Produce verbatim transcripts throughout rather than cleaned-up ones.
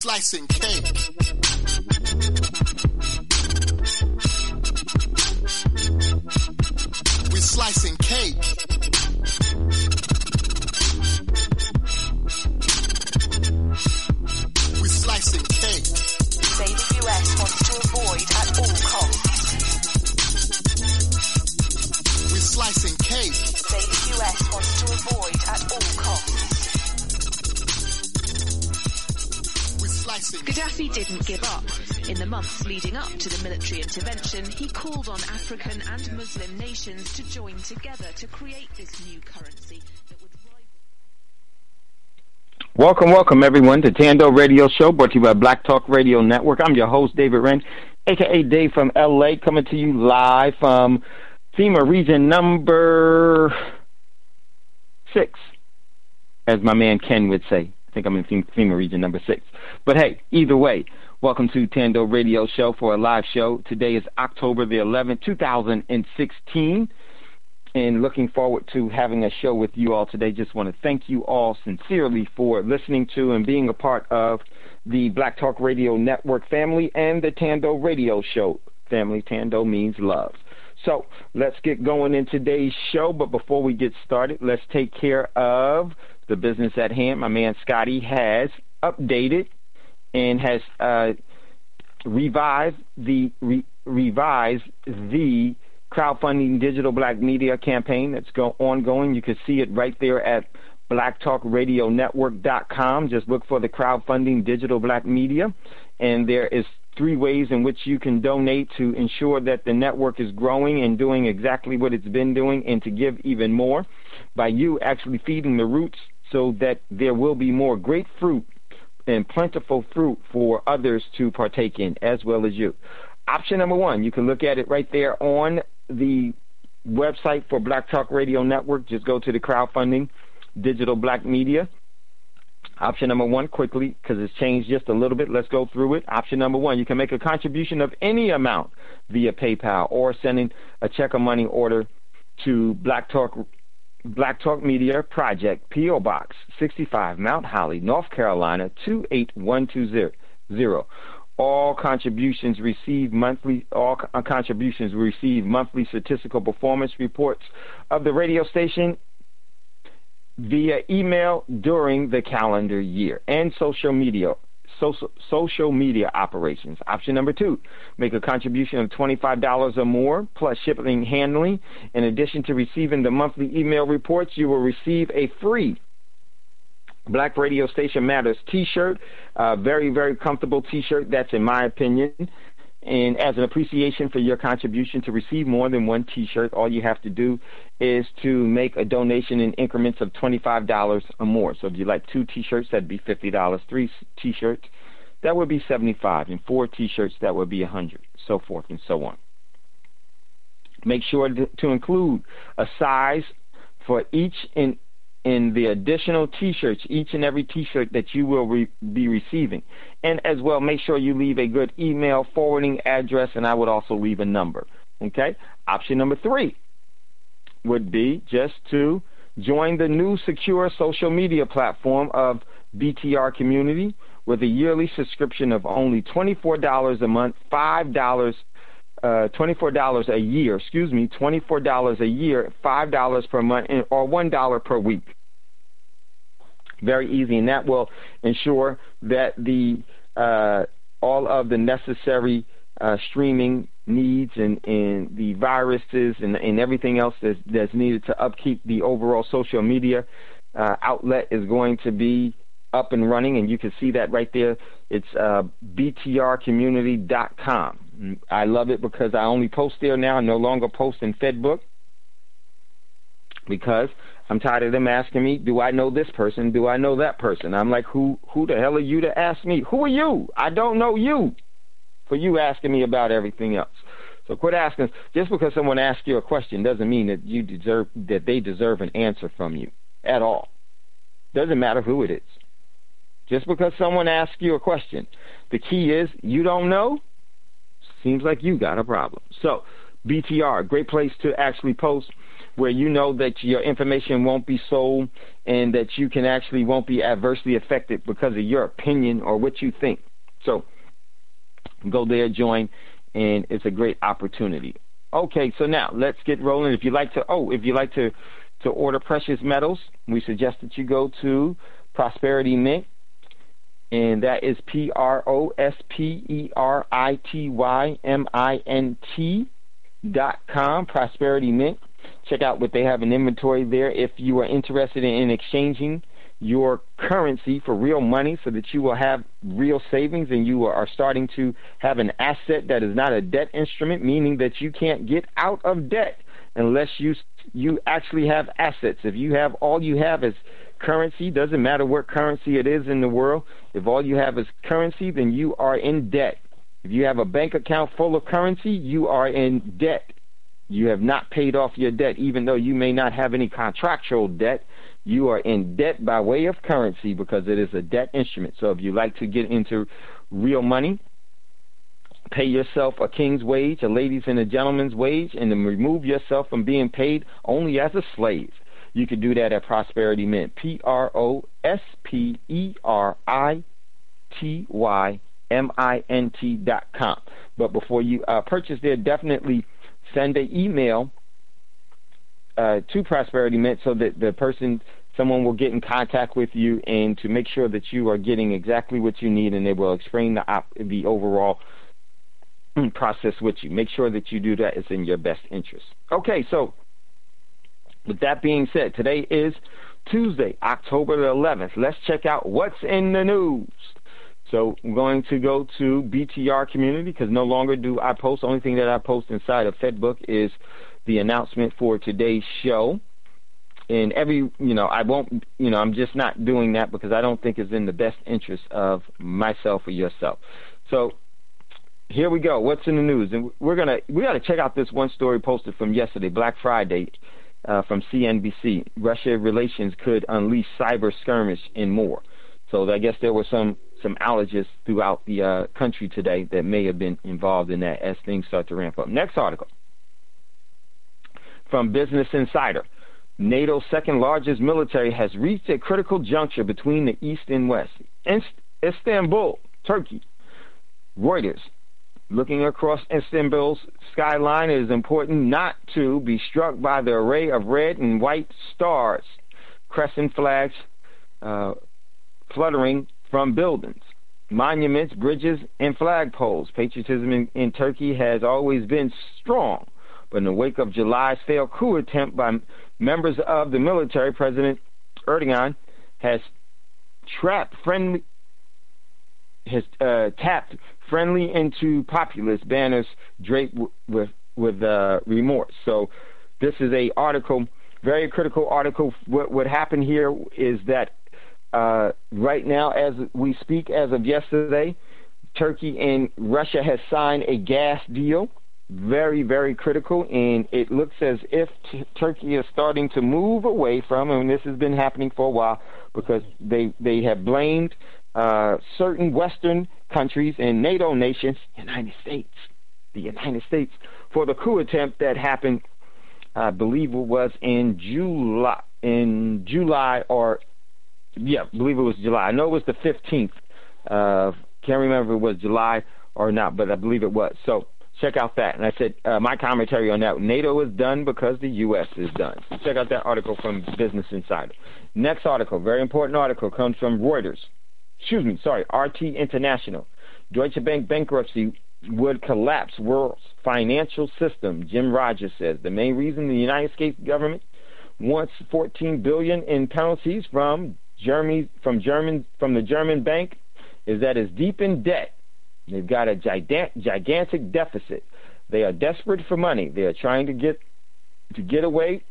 Slicing cake. We slicing cake. We slicing cake. Say the U S wants to avoid at all costs. We slicing cake. Say the U S wants to avoid at all costs. Gaddafi didn't give up. In the months leading up to the military intervention, he called on African and Muslim nations to join together to create this new currency that would rival. Welcome, welcome everyone to Tando Radio Show, brought to you by Black Talk Radio Network. I'm your host, David Wren, aka Dave from L A, coming to you live from FEMA region number six, as my man Ken would say. I think I'm in FEMA region number six. But hey, either way, welcome to Tando Radio Show for a live show. Today is October the eleventh, two thousand sixteen, and looking forward to having a show with you all today. Just want to thank you all sincerely for listening to and being a part of the Black Talk Radio Network family and the Tando Radio Show family. Tando means love. So let's get going in today's show. But before we get started, let's take care of the business at hand. My man Scotty has updated and has uh, revised the re- revised the crowdfunding digital black media campaign that's go- ongoing. You can see it right there at black talk radio network dot com. Just look for the crowdfunding digital black media, and there is three ways in which you can donate to ensure that the network is growing and doing exactly what it's been doing, and to give even more by you actually feeding the roots so that there will be more great fruit and plentiful fruit for others to partake in, as well as you. Option number one, you can look at it right there on the website for Black Talk Radio Network. Just go to the crowdfunding digital black media. Option number one, quickly, because it's changed just a little bit. Let's go through it. Option number one, you can make a contribution of any amount via PayPal or sending a check or money order to Black Talk Black Talk Media Project, P O Box sixty-five, Mount Holly, North Carolina two eight one two zero. All contributions receive monthly. All co- contributions receive monthly statistical performance reports of the radio station via email during the calendar year, and social media. Social, social media operations. Option number two, make a contribution of twenty-five dollars or more plus shipping and handling. In addition to receiving the monthly email reports, you will receive a free Black Radio Station Matters t-shirt, a very, very comfortable t-shirt, that's in my opinion. And as an appreciation for your contribution, to receive more than one t-shirt, all you have to do is to make a donation in increments of twenty-five dollars or more. So if you like two t-shirts, that'd be fifty dollars. Three t-shirts, that would be seventy-five dollars. And four t-shirts, that would be one hundred dollars, so forth and so on. Make sure to, to include a size for each in in the additional t-shirts, each and every t-shirt that you will re- be receiving. And as well, make sure you leave a good email forwarding address, and I would also leave a number. Okay? Option number three would be just to join the new secure social media platform of B T R Community with a yearly subscription of only twenty-four dollars a month, five dollars Uh, twenty-four dollars a year, excuse me, twenty-four dollars a year, five dollars per month, or one dollar per week. Very easy, and that will ensure that the uh, all of the necessary uh, streaming needs and, and the viruses and, and everything else that's, that's needed to upkeep the overall social media uh, outlet is going to be up and running, and you can see that right there. It's uh, b t r community dot com. I love it because I only post there now. I no longer post in FedBook because I'm tired of them asking me, do I know this person? Do I know that person? I'm like, who who the hell are you to ask me? Who are you? I don't know you for you asking me about everything else. So quit asking. Just because someone asks you a question doesn't mean that you deserve that they deserve an answer from you at all. Doesn't matter who it is. Just because someone asks you a question, the key is you don't know. Seems like you got a problem. So B T R, great place to actually post where you know that your information won't be sold and that you can actually won't be adversely affected because of your opinion or what you think. So go there, join, and it's a great opportunity. Okay, so now let's get rolling. If you like to, oh, if you like to, to order precious metals, we suggest that you go to Prosperity Mint, and that is P R O S P E R I T Y M I N T dot com, Prosperity Mint. Check out what they have in inventory there. If you are interested in exchanging your currency for real money so that you will have real savings and you are starting to have an asset that is not a debt instrument, meaning that you can't get out of debt unless you you actually have assets. If you have all you have is currency, doesn't matter what currency it is in the world, if all you have is currency, then you are in debt. If you have a bank account full of currency, you are in debt. You have not paid off your debt, even though you may not have any contractual debt. You are in debt by way of currency because it is a debt instrument. So if you like to get into real money, pay yourself a king's wage, a lady's and a gentleman's wage, and then remove yourself from being paid only as a slave. You can do that at Prosperity Mint, P R O S P E R I T Y M I N T dot com. But before you uh, purchase there, definitely send an email uh, to Prosperity Mint so that the person, someone will get in contact with you and to make sure that you are getting exactly what you need, and they will explain the op- the overall process with you. Make sure that you do that. It's in your best interest. Okay, so with that being said, today is Tuesday, October the eleventh. Let's check out what's in the news. So I'm going to go to B T R community because no longer do I post. The only thing that I post inside of FedBook is the announcement for today's show. And every, you know, I won't, you know, I'm just not doing that because I don't think it's in the best interest of myself or yourself. So here we go. What's in the news? And we're going to, we got to check out this one story posted from yesterday, Black Friday, uh, from C N B C. Russia relations could unleash cyber skirmish and more. So I guess there were some, some outages throughout the uh, country today that may have been involved in that as things start to ramp up. Next article from Business Insider. NATO's second largest military has reached a critical juncture between the East and West. In Istanbul, Turkey. Reuters. Looking across Istanbul's skyline, it is important not to be struck by the array of red and white stars, crescent flags uh, fluttering from buildings, monuments, bridges, and flagpoles. Patriotism in, in Turkey has always been strong, but in the wake of July's failed coup attempt by members of the military, President Erdogan has trapped friendly has uh, tapped friendly into populist banners draped w- with with uh, remorse. So this is a article, very critical article. What what happened here is that uh, right now, as we speak, as of yesterday, Turkey and Russia has signed a gas deal. Very, very critical, and it looks as if t- Turkey is starting to move away from, and this has been happening for a while, because they they have blamed uh, certain Western countries and NATO nations, United States, the United States, for the coup attempt that happened, I believe it was in July, in July or, yeah, I believe it was July. I know it was the fifteenth. Uh, can't remember if it was July or not, but I believe it was. So check out that. And I said uh, my commentary on that. NATO is done because the U S is done. So check out that article from Business Insider. Next article, very important article, comes from Reuters. Excuse me, sorry, R T International. Deutsche Bank bankruptcy would collapse world's financial system, Jim Rogers says. The main reason the United States government wants fourteen billion dollars in penalties from Germany, from German, from the German bank is that it's deep in debt. They've got a gigantic deficit. They are desperate for money. They are trying to get to get away.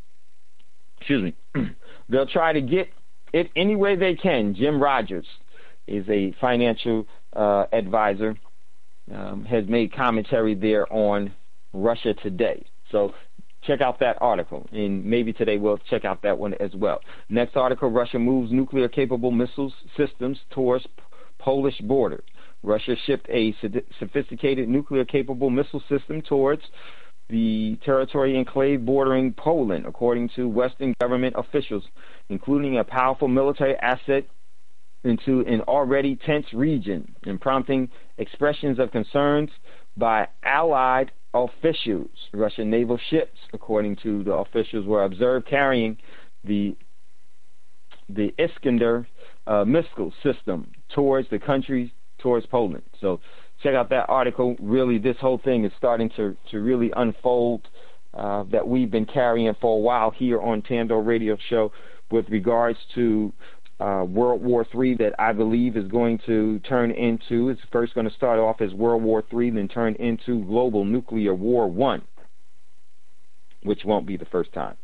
Excuse me. They'll try to get it any way they can. Jim Rogers is a financial uh, advisor, um, has made commentary there on Russia Today. So check out that article, and maybe today we'll check out that one as well. Next article, Russia moves nuclear-capable missile systems towards Polish border. Russia shipped a sophisticated nuclear-capable missile system towards the territory enclave bordering Poland, according to Western government officials, including a powerful military asset into an already tense region, and prompting expressions of concerns by Allied officials. Russian naval ships, according to the officials, were observed carrying the the Iskander uh, missile system towards the country, towards Poland. So check out that article. Really, this whole thing is starting to, to really unfold uh, that we've been carrying for a while here on Tando Radio Show with regards to uh, World War Three, that I believe is going to turn into, it's first going to start off as World War Three, then turn into Global Nuclear War One, which won't be the first time.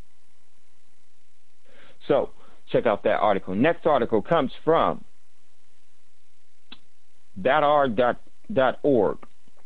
So check out that article. Next article comes from Badar dot org.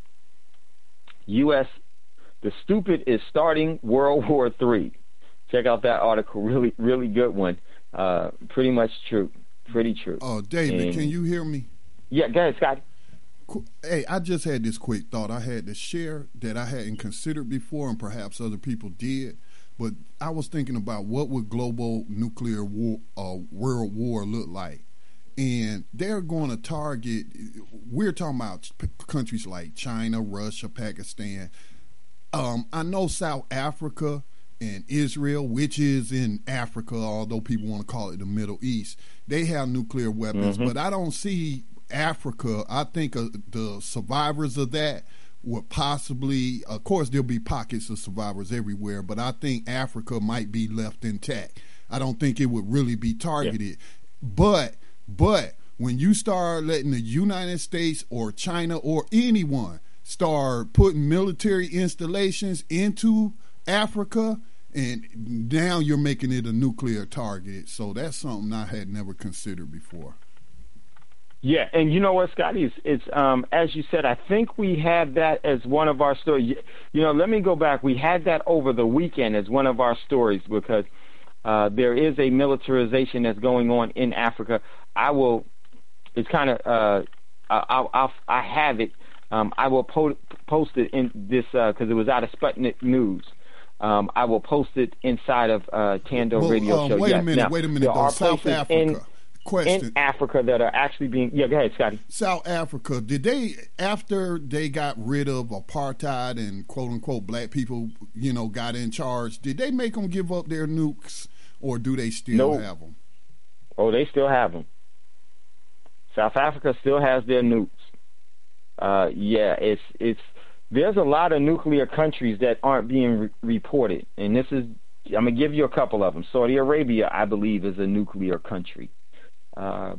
U S The stupid is starting World War Three. Check out that article. Really, really good one. Uh, pretty much true. Pretty true. Oh, David, and, can you hear me? Yeah, go ahead, Scotty. Hey, I just had this quick thought I had to share that I hadn't considered before, and perhaps other people did. But I was thinking about what would global nuclear war, uh, world war look like. And they're going to target, we're talking about countries like China, Russia, Pakistan. Um, I know South Africa and Israel, which is in Africa, although people want to call it the Middle East, they have nuclear weapons. Mm-hmm. But I don't see Africa. I think uh, the survivors of that would possibly, of course, there'll be pockets of survivors everywhere, but I think Africa might be left intact. I don't think it would really be targeted. Yeah. But But when you start letting the United States or China or anyone start putting military installations into Africa, and now you're making it a nuclear target. So that's something I had never considered before. Yeah, and you know what, Scotty? It's, it's um, as you said, I think we had that as one of our stories. You know, let me go back. We had that over the weekend as one of our stories because uh, there is a militarization that's going on in Africa. I will. It's kind of. Uh, I'll, I'll. I have it. Um, I will po- post it in this because uh, it was out of Sputnik News. Um, I will post it inside of uh, Tando well, Radio um, Show. Wait yes. a minute. Now, wait a minute. Though. South Africa. In, Question. in Africa that are actually being. Yeah, go ahead, Scotty. South Africa. Did they, after they got rid of apartheid and quote unquote black people, you know, got in charge? Did they make them give up their nukes, or do they still no. have them? Oh, they still have them. South Africa still has their nukes. Uh, yeah, it's it's. There's a lot of nuclear countries that aren't being re- reported, and this is. I'm gonna give you a couple of them. Saudi Arabia, I believe, is a nuclear country. Uh,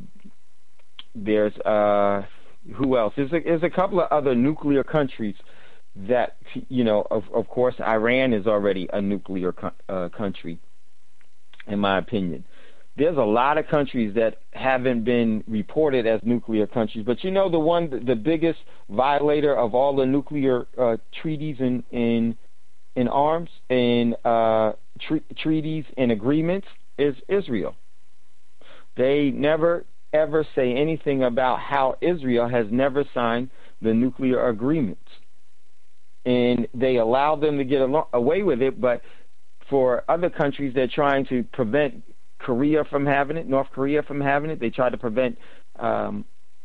there's uh, who else? There's a, there's a couple of other nuclear countries that you know. Of of course, Iran is already a nuclear co- uh, country, in my opinion. There's a lot of countries that haven't been reported as nuclear countries, but you know the one, the biggest violator of all the nuclear uh, treaties in in in arms and uh, tre- treaties and agreements is Israel. They never ever say anything about how Israel has never signed the nuclear agreements, and they allow them to get along, away with it. But for other countries, they're trying to prevent Korea from having it, North Korea from having it. They try to prevent um,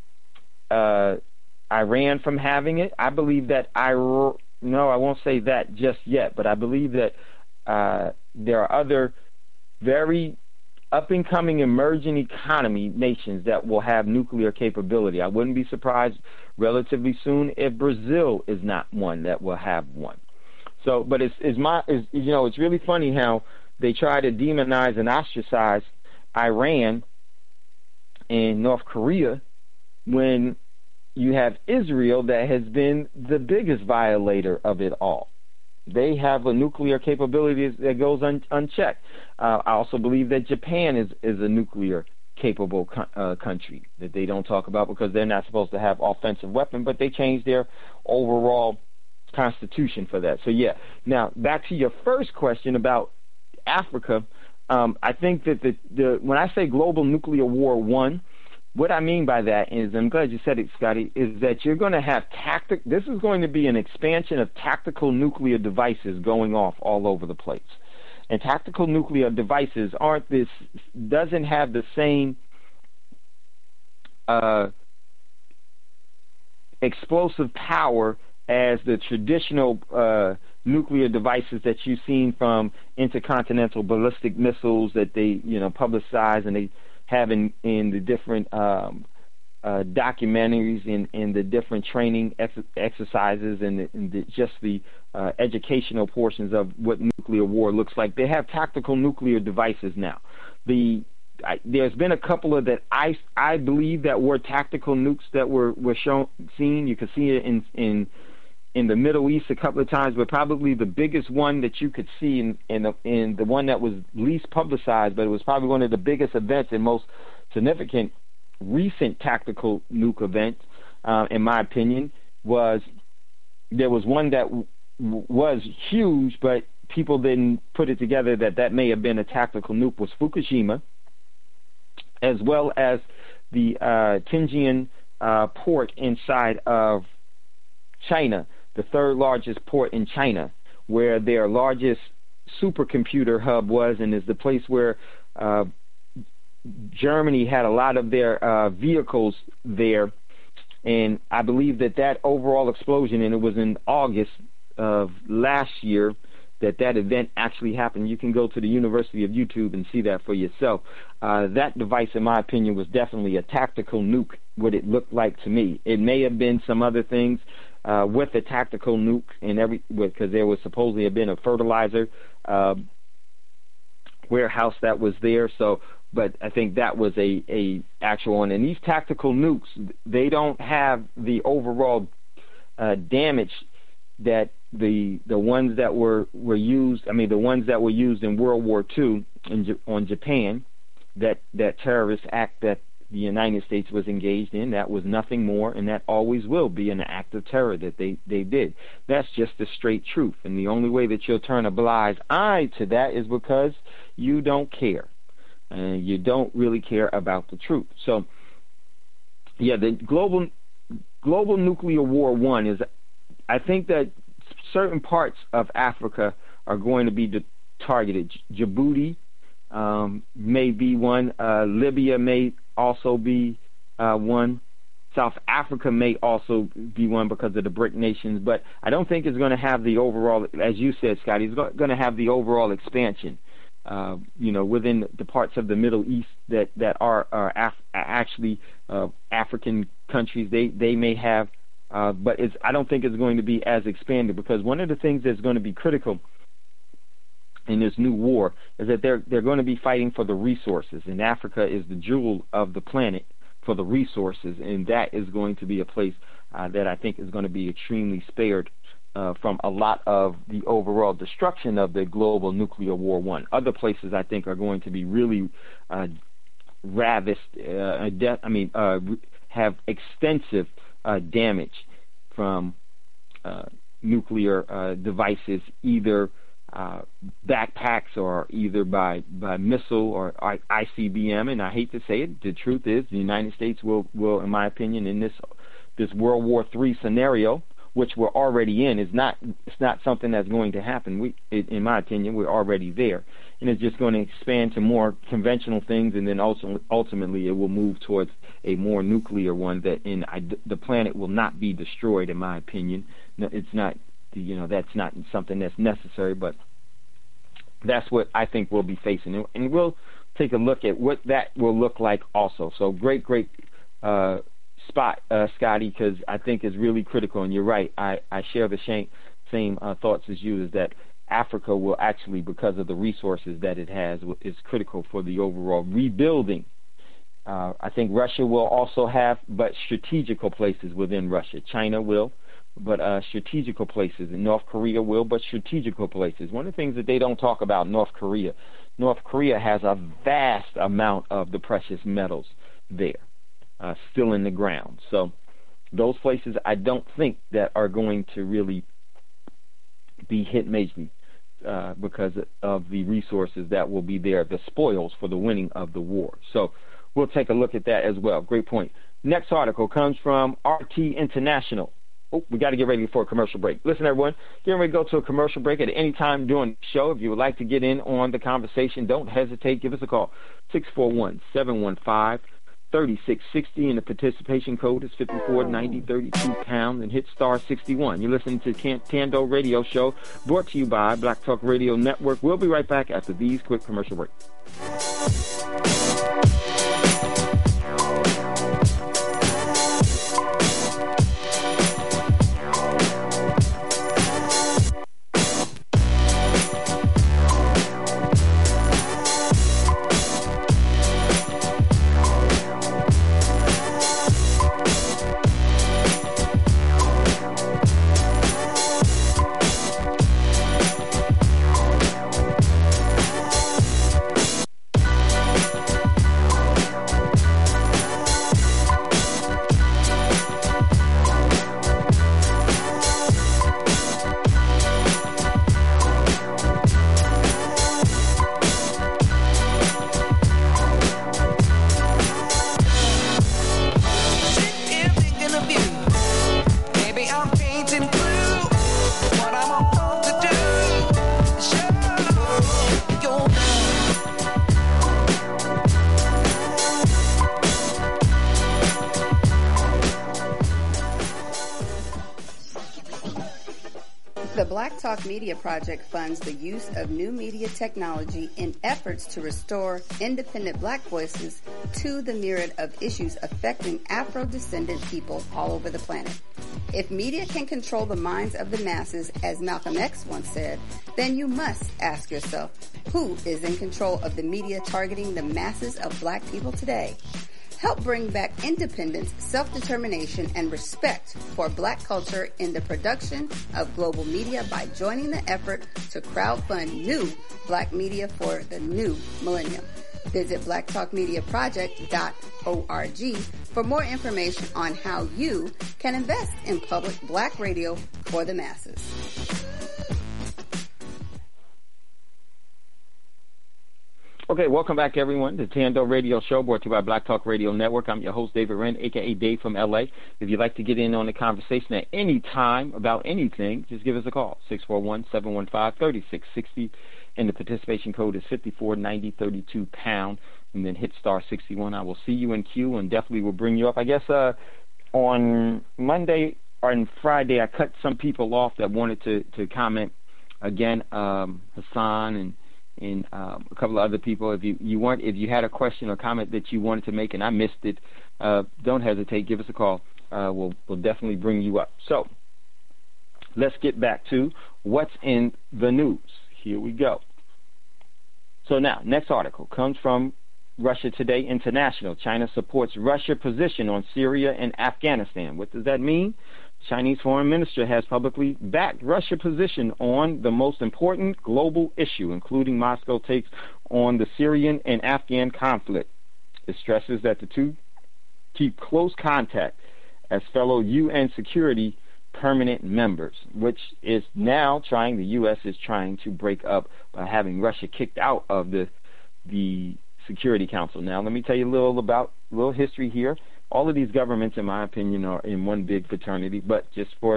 uh, Iran from having it. I believe that I no, I won't say that just yet, but I believe that uh, there are other very up-and-coming emerging economy nations that will have nuclear capability. I wouldn't be surprised relatively soon if Brazil is not one that will have one. So, but it's, it's my, it's, you know, it's really funny how they try to demonize and ostracize Iran and North Korea when you have Israel that has been the biggest violator of it all. They have a nuclear capability that goes un- unchecked. Uh, I also believe that Japan is, is a nuclear capable co- uh, country that they don't talk about because they're not supposed to have offensive weapons, but they changed their overall constitution for that. So, yeah. Now, back to your first question about Africa, um, I think that the, the when I say global nuclear war one, what I mean by that is, I'm glad you said it, Scotty, is that you're going to have tactic. This is going to be an expansion of tactical nuclear devices going off all over the place. And tactical nuclear devices aren't this, doesn't have the same uh, explosive power as the traditional uh, nuclear devices that you've seen from intercontinental ballistic missiles that they, you know, publicize and they have in, in the different um, uh, documentaries and in, in the different training ex- exercises and, the, and the, just the uh, educational portions of what nuclear war looks like. They have tactical nuclear devices now. The I, there's been a couple of that I, I believe that were tactical nukes that were, were shown seen. You can see it in in in the Middle East a couple of times, but probably the biggest one that you could see in in the, in the one that was least publicized, but it was probably one of the biggest events and most significant recent tactical nuke events, uh, in my opinion, was there was one that w- was huge, but people didn't put it together that that may have been a tactical nuke, was Fukushima, as well as the uh, Tianjin uh, port inside of China, the third largest port in China, where their largest supercomputer hub was, and is the place where uh, Germany had a lot of their uh, vehicles there. And I believe that that overall explosion, and it was in August of last year that that event actually happened. You can go to the University of YouTube and see that for yourself. Uh, that device, in my opinion, was definitely a tactical nuke, what it looked like to me. It may have been some other things uh, with a tactical nuke, and every because there was supposedly have been a fertilizer uh, warehouse that was there. So, but I think that was a, a actual one. And these tactical nukes, they don't have the overall uh, damage that the the ones that were, were used, I mean, the ones that were used in World War Two in, on Japan, that, that terrorist act that the United States was engaged in, that was nothing more, and that always will be an act of terror that they, they did. That's just the straight truth. And the only way that you'll turn a blind eye to that is because you don't care. And you don't really care about the truth. So, yeah, the global global nuclear war one is, I think that certain parts of Africa are going to be de- targeted. Djibouti um, may be one. Uh, Libya may also be uh, one. South Africa may also be one because of the BRIC nations. But I don't think it's going to have the overall, as you said, Scotty, it's going to have the overall expansion. Uh, you know, within the parts of the Middle East that, that are, are Af- actually uh, African countries, they, they may have, uh, but it's, I don't think it's going to be as expanded, because one of the things that's going to be critical in this new war is that they're, they're going to be fighting for the resources, and Africa is the jewel of the planet for the resources, and that is going to be a place uh, that I think is going to be extremely spared Uh, from a lot of the overall destruction of the global nuclear war one. Other places, I think, are going to be really uh, ravished, uh, de- I mean, uh, have extensive uh, damage from uh, nuclear uh, devices, either uh, backpacks or either by, by missile or I C B M. And I hate to say it, the truth is the United States will, will in my opinion, in this this World War Three scenario, which we're already in, is not it's not something that's going to happen. We, it, in my opinion, we're already there, and it's just going to expand to more conventional things, and then also ultimately it will move towards a more nuclear one. That in I, the planet will not be destroyed, in my opinion. No, it's not, you know, that's not something that's necessary, but that's what I think we'll be facing, and we'll take a look at what that will look like also. So great, great. Uh, spot, uh, Scotty, because I think is really critical, and you're right. I, I share the same, same uh, thoughts as you, is that Africa will actually, because of the resources that it has, is critical for the overall rebuilding. Uh, I think Russia will also have, but strategical places within Russia. China will, but uh, strategical places. And North Korea will, but strategical places. One of the things that they don't talk about, North Korea, North Korea has a vast amount of the precious metals there. Uh, still in the ground. So those places I don't think that are going to really be hit majorly uh, because of the resources that will be there, the spoils for the winning of the war. So we'll take a look at that as well. Great point. Next article comes from R T International. Oh, we got to get ready for a commercial break. Listen, everyone, getting ready to go to a commercial break at any time during the show. If you would like to get in on the conversation, don't hesitate. Give us a call, six four one, seven one five, three six six zero, and the participation code is fifty-four ninety thirty-two pounds, and hit star sixty-one. You're listening to Tando Radio Show, brought to you by Black Talk Radio Network. We'll be right back after these quick commercial breaks. The Black Talk Media Project funds the use of new media technology in efforts to restore independent black voices to the myriad of issues affecting Afro-descendant people all over the planet. If media can control the minds of the masses, as Malcolm X once said, then you must ask yourself, who is in control of the media targeting the masses of black people today? Help bring back independence, self-determination, and respect for black culture in the production of global media by joining the effort to crowdfund new black media for the new millennium. Visit black talk media project dot org for more information on how you can invest in public black radio for the masses. Okay, welcome back, everyone, to Tando Radio Show, brought to you by Black Talk Radio Network. I'm your host, David Wren, a k a. Dave from L A. If you'd like to get in on the conversation at any time about anything, just give us a call, six four one, seven one five, three six six zero, and the participation code is fifty-four ninety thirty-two pound, and then hit star sixty-one. I will see you in queue and definitely will bring you up. I guess uh, on Monday or on Friday, I cut some people off that wanted to, to comment. Again, um, Hassan and and um, a couple of other people. If you, you want, if you had a question or comment that you wanted to make and I missed it, uh, don't hesitate. Give us a call. Uh, we'll we'll definitely bring you up. So let's get back to what's in the news. Here we go. So now, next article comes from Russia Today International. China supports Russia's position on Syria and Afghanistan. What does that mean? Chinese foreign minister has publicly backed Russia's position on the most important global issue, including Moscow takes on the Syrian and Afghan conflict. It stresses that the two keep close contact as fellow U N security permanent members, which is now trying, the U S is trying to break up by having Russia kicked out of the the Security Council. Now, let me tell you a little about, a little history here. All of these governments, in my opinion, are in one big fraternity, but just for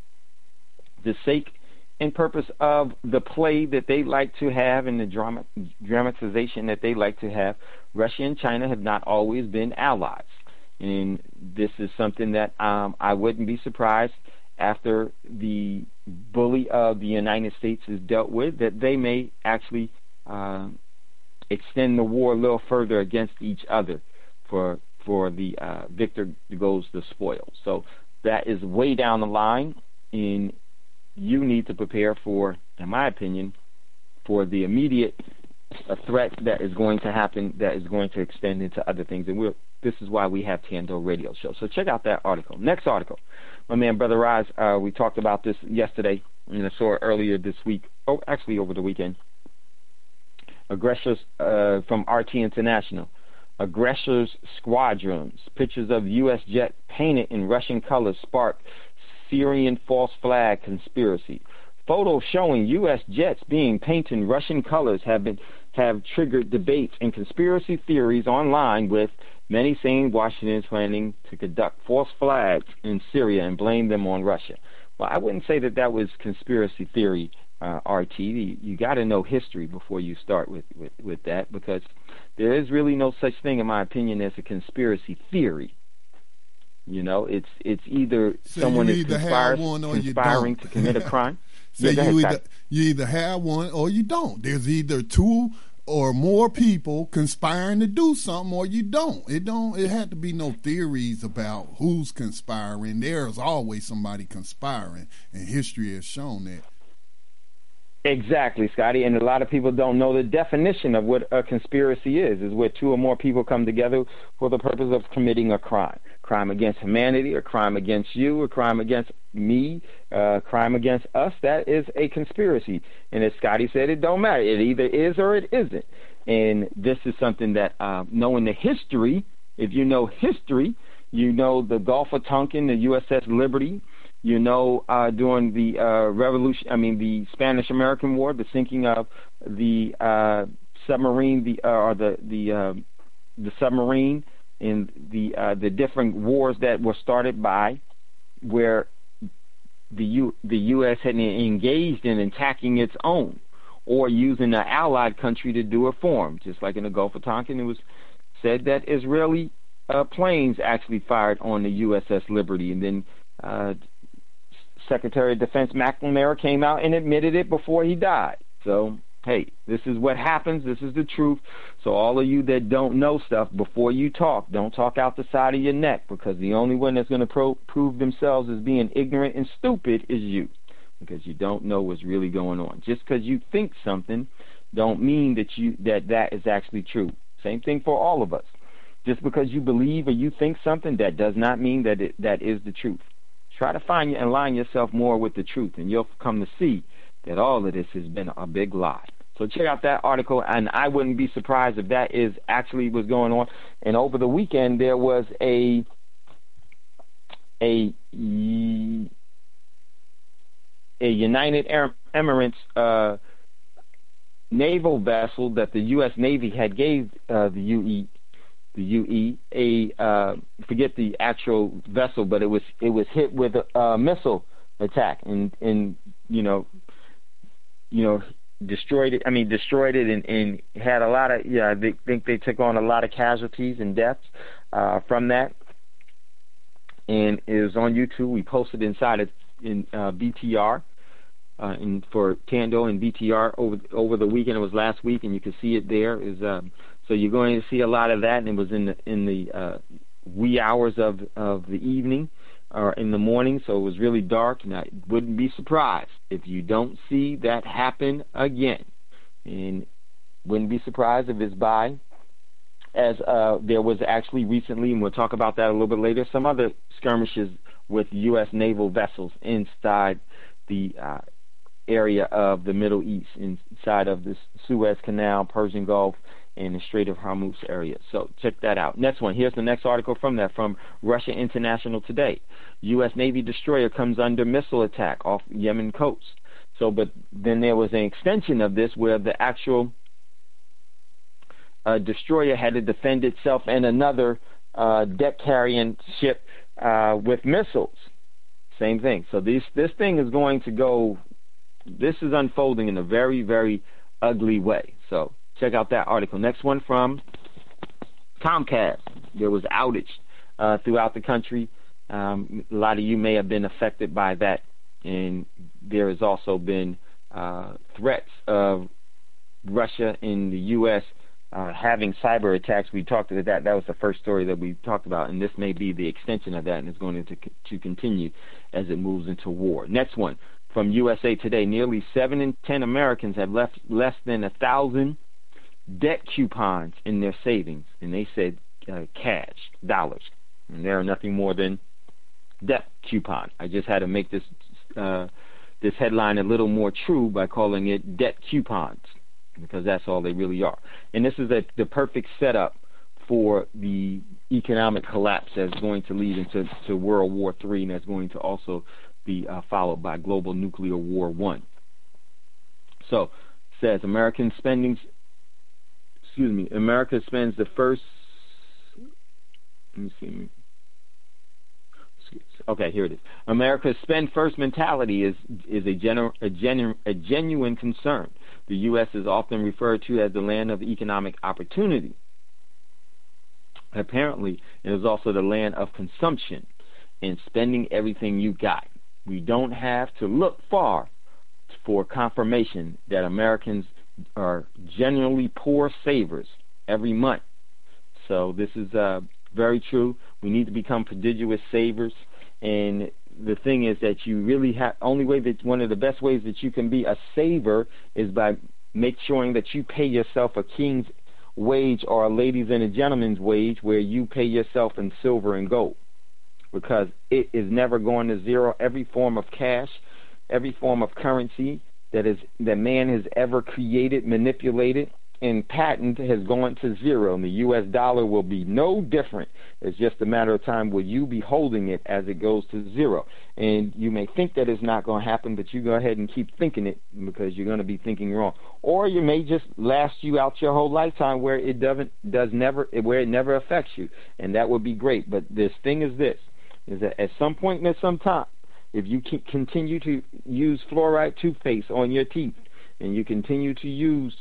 the sake and purpose of the play that they like to have and the drama, dramatization that they like to have, Russia and China have not always been allies. And this is something that um, I wouldn't be surprised after the bully of the United States is dealt with, that they may actually uh, extend the war a little further against each other for for the uh, victor goes the spoil. So that is way down the line, and you need to prepare for, in my opinion, for the immediate uh, threat that is going to happen, that is going to extend into other things. And we're, this is why we have Tando Radio Show. So check out that article. Next article. My man, Brother Raz, uh, we talked about this yesterday, and I saw it earlier this week, oh, actually over the weekend. Aggressors uh, from R T International. Aggressors squadrons. Pictures of U S jet painted in Russian colors spark Syrian false flag conspiracy. Photos showing U S jets being painted in Russian colors have been have triggered debates and conspiracy theories online, with many saying Washington is planning to conduct false flags in Syria and blame them on Russia. Well, I wouldn't say that that was conspiracy theory, uh, R T. You, you got to know history before you start with, with, with that, because there is really no such thing, in my opinion, as a conspiracy theory. You know, it's it's either so someone is either conspires, one or conspiring you to commit a crime. So yeah, you ahead, either you either have one or you don't. There's either two or more people conspiring to do something, or you don't. It don't. It had to be no theories about who's conspiring. There's always somebody conspiring, and history has shown that. Exactly, Scotty, and a lot of people don't know the definition of what a conspiracy is, is where two or more people come together for the purpose of committing a crime. Crime against humanity, a crime against you, a crime against me, a crime against us. That is a conspiracy. And as Scotty said, it don't matter. It either is or it isn't. And this is something that, uh, knowing the history, if you know history, you know the Gulf of Tonkin, the U S S Liberty, you know, uh, during the uh, revolution, I mean, the Spanish-American War, the sinking of the uh, submarine, the uh, or the the uh, the submarine, and the uh, the different wars that were started by, where the U the U S had engaged in attacking its own, or using an allied country to do it for them. Just like in the Gulf of Tonkin, it was said that Israeli uh, planes actually fired on the U S S Liberty, and then uh, Secretary of Defense McNamara came out and admitted it before he died. So, hey, this is what happens. This is the truth. So all of you that don't know stuff, before you talk, don't talk out the side of your neck, because the only one that's going to pro- prove themselves as being ignorant and stupid is you, because you don't know what's really going on. Just because you think something don't mean that you that that is actually true. Same thing for all of us. Just because you believe or you think something, that does not mean that it, that is the truth. Try to find and align yourself more with the truth, and you'll come to see that all of this has been a big lie. So check out that article, and I wouldn't be surprised if that is actually what's going on. And over the weekend, there was a a a United Arab Emirates uh, naval vessel that the U S Navy had gave uh, the U E. The U E, a uh, forget the actual vessel, but it was it was hit with a, a missile attack, and and you know, you know, destroyed it. I mean, destroyed it, and, and had a lot of yeah. They think they took on a lot of casualties and deaths uh, from that. And it was on YouTube. We posted inside it in uh, B T R, uh, and for Tando and B T R over over the weekend. It was last week, and you can see it there. Is um, So you're going to see a lot of that, and it was in the in the uh, wee hours of of the evening or in the morning, so it was really dark, and I wouldn't be surprised if you don't see that happen again, and wouldn't be surprised if it's by, as uh, there was actually recently, and we'll talk about that a little bit later, some other skirmishes with U S naval vessels inside the uh, area of the Middle East, inside of the Suez Canal, Persian Gulf, in the Strait of Hormuz area. So check that out. Next one. Here's the next article from that, from Russia International Today. U S Navy destroyer comes under missile attack off Yemen coast. So, but then there was an extension of this where the actual uh, destroyer had to defend itself and another uh, deck-carrying ship uh, with missiles. Same thing. So this this thing is going to go. This is unfolding in a very, very ugly way. So check out that article. Next one from Comcast. There was outage uh, throughout the country. Um, a lot of you may have been affected by that. And there has also been uh, threats of Russia and the U S uh, having cyber attacks. We talked about that. That was the first story that we talked about. And this may be the extension of that, and it's going to, to continue as it moves into war. Next one from U S A Today. Nearly seven in ten Americans have left less than a thousand debt coupons in their savings, and they said uh, cash, dollars, and they are nothing more than debt coupon. I just had to make this uh, this headline a little more true by calling it debt coupons, because that's all they really are. And this is a, the perfect setup for the economic collapse that's going to lead into to World War Three, and that's going to also be uh, followed by global nuclear war one. So, it says American spending excuse me, America spends the first, let me see, okay, here it is. America's spend first mentality is is a, genu, a, genu, a genuine concern. The U S is often referred to as the land of economic opportunity. Apparently, it is also the land of consumption and spending everything you got. We don't have to look far for confirmation that Americans are generally poor savers every month. So this is uh, very true. We need to become prodigious savers. And the thing is that you really have, only way that, one of the best ways that you can be a saver is by make sure that you pay yourself a king's wage or a ladies and a gentleman's wage, where you pay yourself in silver and gold, because it is never going to zero. Every form of cash, every form of currency that is that man has ever created, manipulated, and patented has gone to zero, and the U S dollar will be no different. It's just a matter of time will you be holding it as it goes to zero. And you may think that it's not going to happen, but you go ahead and keep thinking it, because you're going to be thinking wrong. Or you may just last you out your whole lifetime where it doesn't does never where it never affects you, and that would be great. But this thing is this: is that at some point and at some time, if you keep, continue to use fluoride toothpaste on your teeth, and you continue to use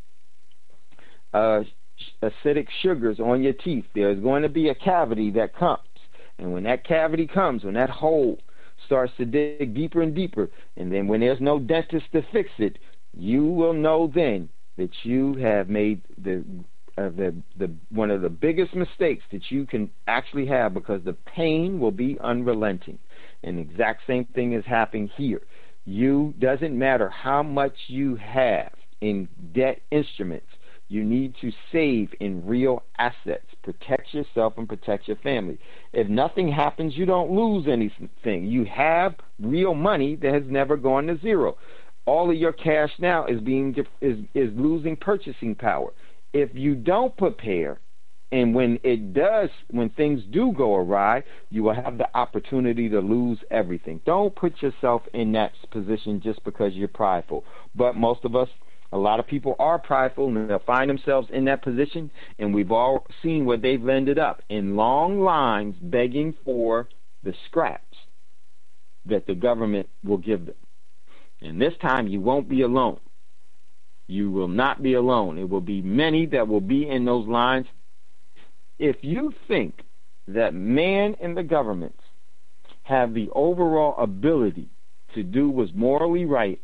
uh, acidic sugars on your teeth, there's going to be a cavity that comes. And when that cavity comes, when that hole starts to dig deeper and deeper, and then when there's no dentist to fix it, you will know then that you have made the uh, the the one of the biggest mistakes that you can actually have, because the pain will be unrelenting. And the exact same thing is happening here. You, doesn't matter how much you have in debt instruments, you need to save in real assets. Protect yourself and protect your family. If nothing happens, you don't lose anything. You have real money that has never gone to zero. All of your cash now is being is is losing purchasing power. If you don't prepare, and when it does, when things do go awry, you will have the opportunity to lose everything. Don't put yourself in that position just because you're prideful. But most of us, a lot of people are prideful, and they'll find themselves in that position, and we've all seen where they've ended up, in long lines begging for the scraps that the government will give them. And this time you won't be alone. You will not be alone. It will be many that will be in those lines. If you think that man and the governments have the overall ability to do what's morally right,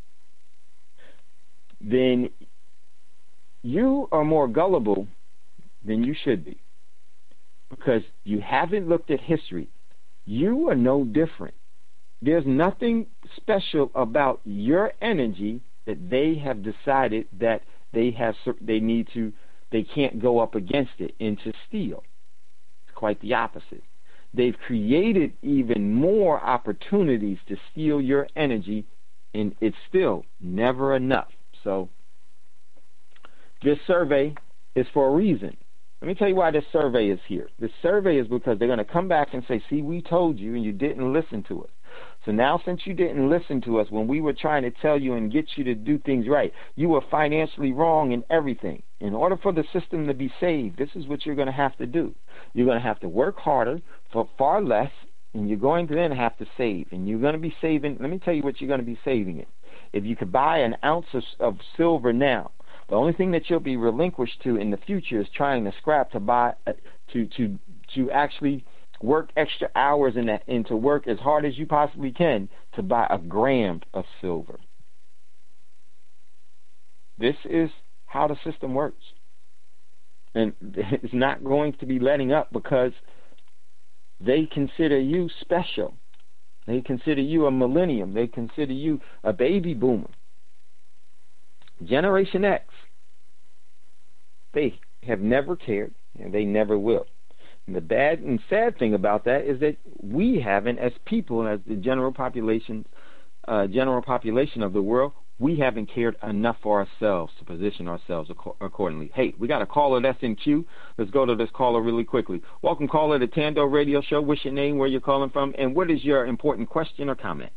then you are more gullible than you should be, because you haven't looked at history. You are no different. There's nothing special about your energy that they have decided that they have they need to they can't go up against it and to steal. It's quite the opposite. They've created even more opportunities to steal your energy, and it's still never enough. So this survey is for a reason. Let me tell you why this survey is here. This survey is because they're going to come back and say, see, we told you and you didn't listen to us. So now, since you didn't listen to us when we were trying to tell you and get you to do things right, you were financially wrong in everything. In order for the system to be saved, this is what you're going to have to do. You're going to have to work harder for far less, and you're going to then have to save. And you're going to be saving, let me tell you what you're going to be saving it. If you could buy an ounce of, of silver now, the only thing that you'll be relinquished to in the future is trying to scrap to buy, uh, to to to actually work extra hours in that, and to work as hard as you possibly can to buy a gram of silver. This is how the system works. And it's not going to be letting up, because they consider you special. They consider you a millennium. They consider you a baby boomer. Generation X, they have never cared, and they never will. And the bad and sad thing about that is that we haven't, as people, as the general population, uh, general population of the world, we haven't cared enough for ourselves to position ourselves ac- accordingly. Hey, we got a caller that's in queue. Let's go to this caller really quickly. Welcome, caller, to Tando Radio Show. What's your name, where you're calling from, and what is your important question or comment?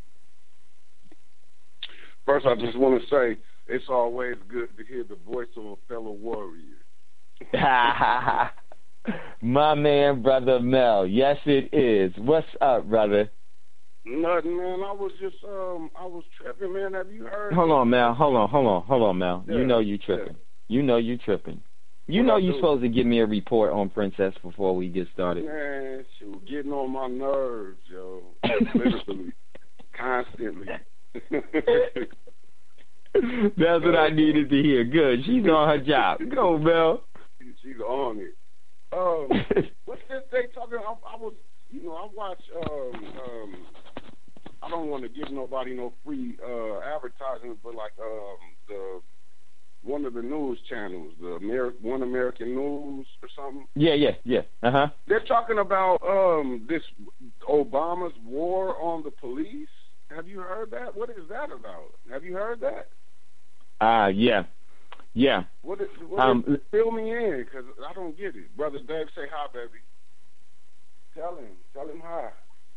First, I just want to say it's always good to hear the voice of a fellow warrior. My man, Brother Mel. Yes, it is. What's up, brother? Nothing, man. I was just, um, I was tripping, man. Have you heard? Hold on, Mel. Hold on, hold on, hold on, Mel. Yeah, you know you tripping. yeah. You know you tripping. You What know I you're do? supposed to give me a report on Princess before we get started. Man, she was getting on my nerves, yo. Literally. Constantly. That's what I needed to hear. Good. She's on her job. Go, Mel. She's on it. Um, what's this they talking? I, I was, you know, I watch. Um, um, I don't want to give nobody no free uh, advertising, but like um, the one of the news channels, the Amer- One American News or something. Yeah, yeah, yeah. Uh huh. They're talking about um, this Obama's war on the police. Have you heard that? What is that about? Have you heard that? Ah, uh, yeah, yeah. What is, what Um, is, fill me in, because I don't get it. Brother Dave, say hi, baby. Tell him. Tell him hi.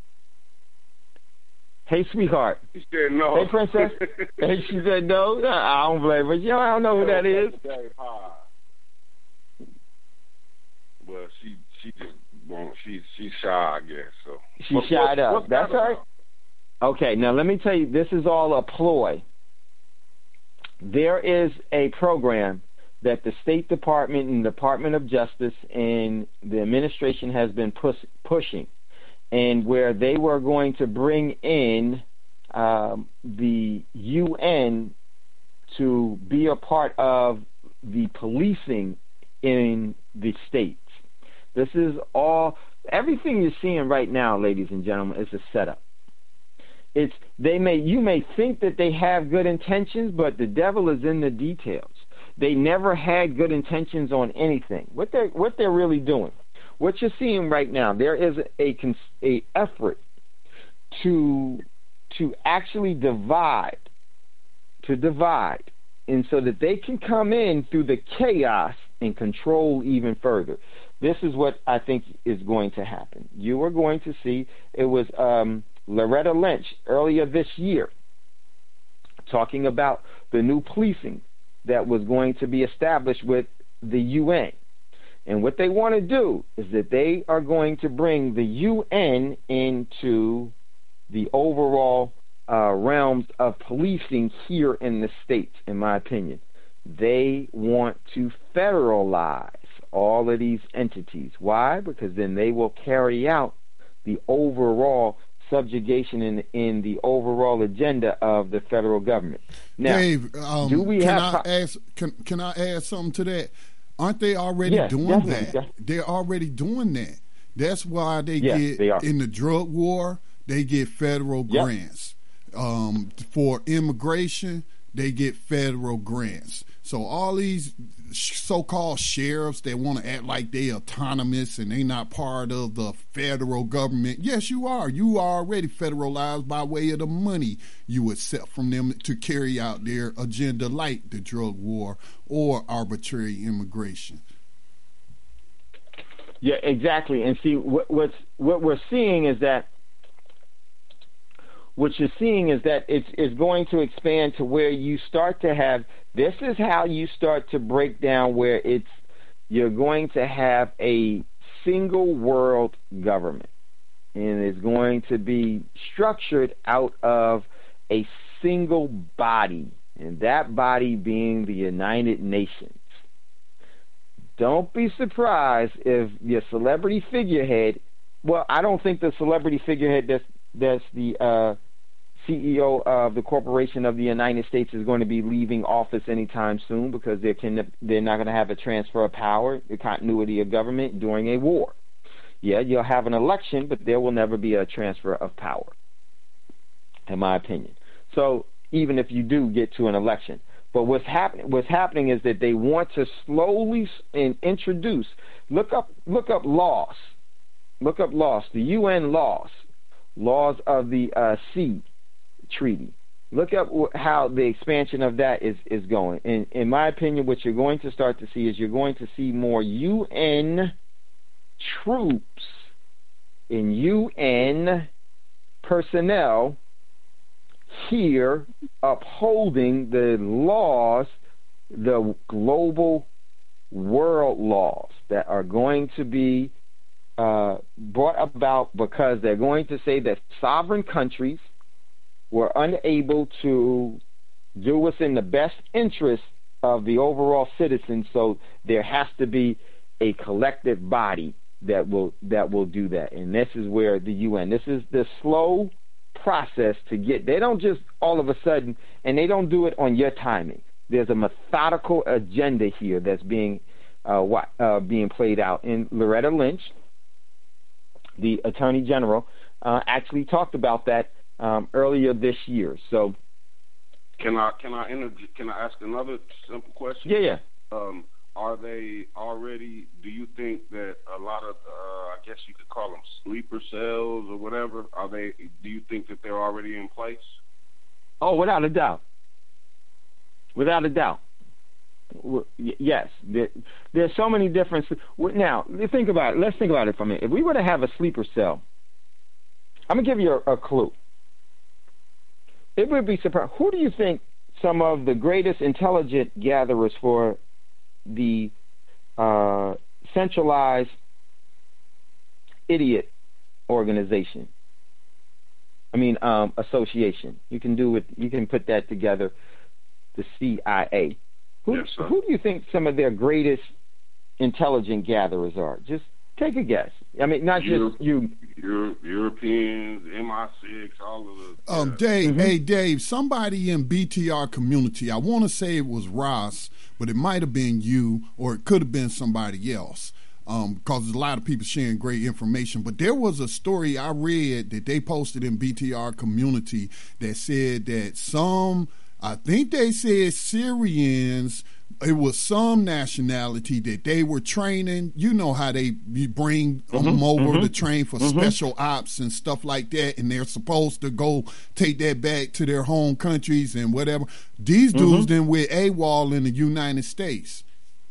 Hey, sweetheart. He said no. Hey, princess. And she said no. I don't blame her. You know, I don't know who that is. Dave, hi. Well, she she just won't. She's she's shy, I guess. So She What- shied what- up. what's That's that her. about? Okay, now let me tell you, this is all a ploy. There is a program that the State Department and Department of Justice and the administration has been pus- pushing, and where they were going to bring in um, the U N to be a part of the policing in the states. This is all, everything you're seeing right now, ladies and gentlemen, is a setup. It's they may you may think that they have good intentions, but the devil is in the details. They never had good intentions on anything. What they what they're really doing, what you're seeing right now, there is a a effort to to actually divide, to divide, and so that they can come in through the chaos and control even further. This is what I think is going to happen. You are going to see it was. Um, Loretta Lynch earlier this year talking about the new policing that was going to be established with the U N. And what they want to do is that they are going to bring the U N into the overall uh, realms of policing here in the States, in my opinion. They want to federalize all of these entities. Why? Because then they will carry out the overall subjugation in in the overall agenda of the federal government. Now, Dave, um, do we can have? I ask? Can, can I add something to that? Aren't they already Yes, doing definitely, that? yes. They're already doing that. That's why they Yes, get they are. in the drug war. They get federal Yep. grants um, for immigration. They get federal grants. So all these so-called sheriffs that want to act like they autonomous and they not part of the federal government. Yes, you are. You are already federalized by way of the money you accept from them to carry out their agenda, like the drug war or arbitrary immigration. Yeah, exactly. And see, what, what's what we're seeing is that what you're seeing is that it's, it's going to expand to where you start to have, this is how you start to break down where it's, you're going to have a single world government. And it's going to be structured out of a single body, and that body being the United Nations. Don't be surprised if your celebrity figurehead, well, I don't think the celebrity figurehead that's that's the uh, C E O of the Corporation of the United States is going to be leaving office anytime soon, because they can, they're not going to have a transfer of power, the continuity of government during a war. Yeah, you'll have an election, but there will never be a transfer of power, in my opinion. So even if you do get to an election. But what's happening what's happening is that they want to slowly and introduce, look up look up laws. Look up laws, the U N laws, laws of the uh, Sea Treaty. Look up how the expansion of that is, is going. In, in my opinion, what you're going to start to see is you're going to see more U N troops and U N personnel here upholding the laws, the global world laws that are going to be uh, brought about because they're going to say that sovereign countries were unable to do what's in the best interest of the overall citizens, so there has to be a collective body that will that will do that. And this is where the U N, this is the slow process to get. They don't just all of a sudden, and they don't do it on your timing. There's a methodical agenda here that's being uh, uh, being played out. And Loretta Lynch, the Attorney General, uh, actually talked about that um, earlier this year. So, can I can I enter, can I ask another simple question? Yeah, yeah. Um, are they already? Do you think that a lot of, uh, I guess you could call them sleeper cells or whatever? Are they? Do you think that they're already in place? Oh, without a doubt. Without a doubt. Yes. There, there's so many different. Now, think about it. Let's think about it for a minute. If we were to have a sleeper cell, I'm gonna give you a, a clue. It would be surprising. Who do you think some of the greatest intelligent gatherers for the uh, centralized idiot organization? I mean, um, association. You can do it. You can put that together. The C I A. Who, yes, sir. Who do you think some of their greatest intelligent gatherers are? Just take a guess. I mean, not Europe, just you. Europe, Europeans, M I six, all of the. Um, yeah. Dave, Mm-hmm. hey Dave, somebody in B T R community, I want to say it was Ross, but it might have been you, or it could have been somebody else, um, because there's a lot of people sharing great information. But there was a story I read that they posted in B T R community that said that some, I think they said Syrians, it was some nationality that they were training. You know how they you bring Mm-hmm, them over mm-hmm, to train for mm-hmm. special ops and stuff like that, and they're supposed to go take that back to their home countries and whatever. These Mm-hmm. dudes then went AWOL in the United States.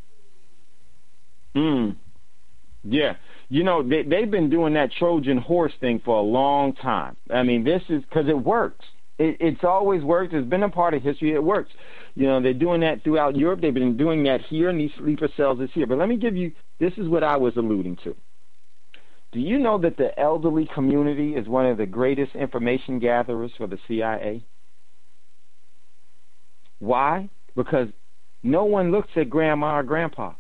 Mm. Yeah. You know, they, they've been doing that Trojan horse thing for a long time. I mean, this is because it works. It, it's always worked. It's been a part of history. It works. You know, they're doing that throughout Europe. They've been doing that here, and these sleeper cells is here. But let me give you, this is what I was alluding to. Do you know that the elderly community is one of the greatest information gatherers for the C I A? Why? Because no one looks at grandma or grandpa.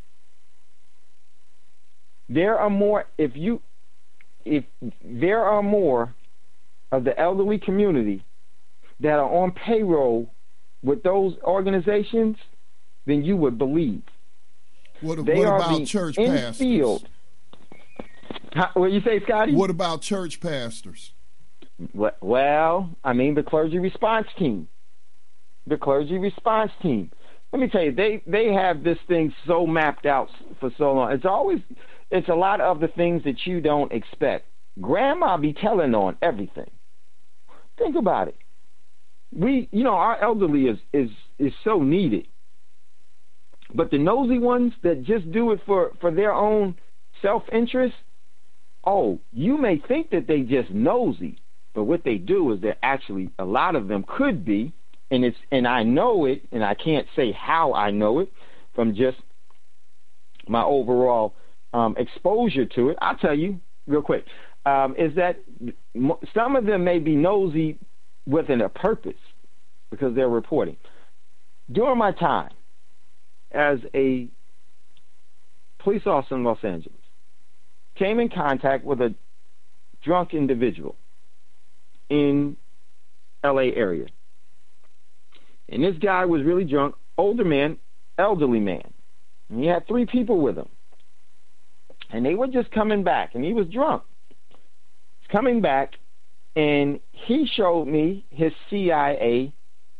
There are more, if you, if there are more of the elderly community that are on payroll with those organizations than you would believe. What, They what are about the church in-field. pastors? How, what you say, Scotty? What about church pastors? Well, I mean, the clergy response team. The clergy response team. Let me tell you, they, they have this thing so mapped out for so long. It's always, it's a lot of the things that you don't expect. Grandma be telling on everything. Think about it. We, you know, our elderly is, is, is so needed. But the nosy ones that just do it for, for their own self-interest, oh, you may think that they just nosy, but what they do is they're actually, a lot of them could be, and it's, and I know it, and I can't say how I know it from just my overall um, exposure to it. I'll tell you real quick, um, is that some of them may be nosy within a purpose because they're reporting. During my time as a police officer in Los Angeles, came in contact with a drunk individual in L A area. And this guy was really drunk, older man, elderly man. And he had three people with him. And they were just coming back, and he was drunk. He's coming back, and he showed me his C I A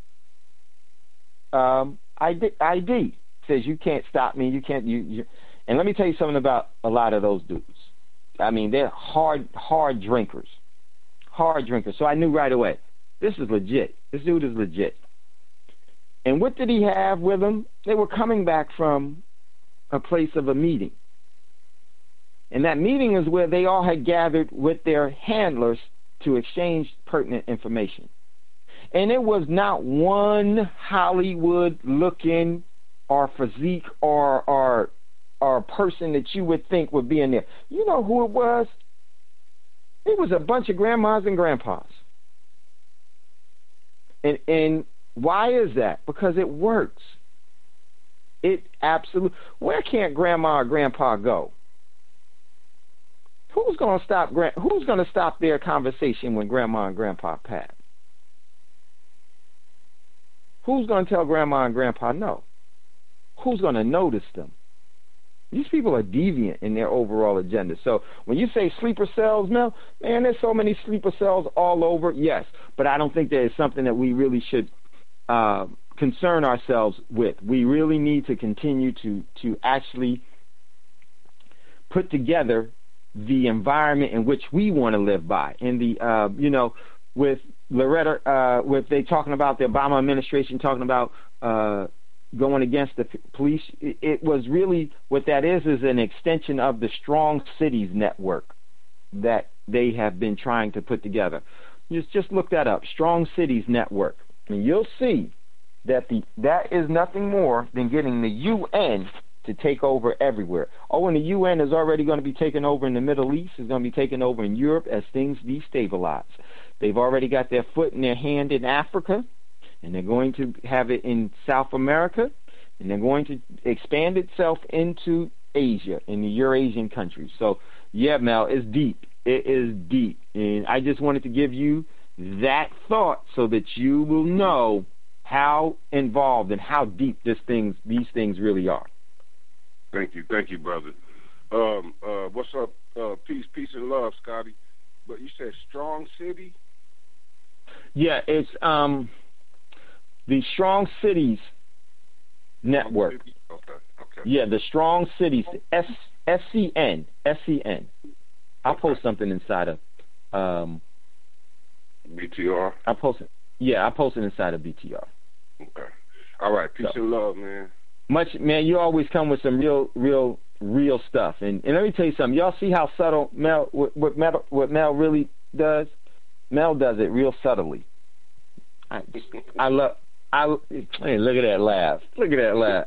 um, I D. Says, you can't stop me, you can't, you, you. And let me tell you something about a lot of those dudes. I mean, they're hard, hard drinkers. Hard drinkers. So I knew right away, this is legit. This dude is legit. And what did he have with him? They were coming back from a place of a meeting. And that meeting is where they all had gathered with their handlers to exchange pertinent information. And it was not one Hollywood-looking or physique or or or a person that you would think would be in there. You know who it was? It was a bunch of grandmas and grandpas. And and why is that? Because it works. It absolutely. Where can't grandma or grandpa go? Who's going to stop? Who's going to stop their conversation when grandma and grandpa pass? Who's going to tell grandma and grandpa no? Who's going to notice them? These people are deviant in their overall agenda. So when you say sleeper cells, Mel, man, there's so many sleeper cells all over. Yes, but I don't think that is something that we really should uh, concern ourselves with. We really need to continue to to actually put together the environment in which we want to live by. And the uh, you know, with Loretta, uh, with they talking about the Obama administration talking about uh, going against the p- police, it, it was really what that is is an extension of the Strong Cities network that they have been trying to put together. Just just look that up, Strong Cities network, and you'll see that the that is nothing more than getting the U N to take over everywhere. Oh, and the U N is already going to be taken over in the Middle East. It's going to be taken over in Europe as things destabilize. They've already got their foot in their hand in Africa, and they're going to have it in South America, and they're going to expand itself into Asia, in the Eurasian countries. So, yeah, Mel, it's deep. It is deep. And I just wanted to give you that thought so that you will know how involved and how deep this things, these things really are. Thank you, thank you, brother. Um, uh, what's up? Uh, peace, peace and love, Scotty. But you said Strong City? Yeah, it's um the Strong Cities Network. Okay, okay. Yeah, the Strong Cities, S S C N, S C N. I'll Okay. post something inside of um. B T R. I post it. Yeah, I post it inside of B T R. Okay. All right. Peace So- and love, man. Much, man, you always come with some real, real, real stuff. And, and let me tell you something. Y'all see how subtle Mel, what, what Mel, what Mel really does? Mel does it real subtly. I, I love. I hey, look at that laugh. Look at that laugh.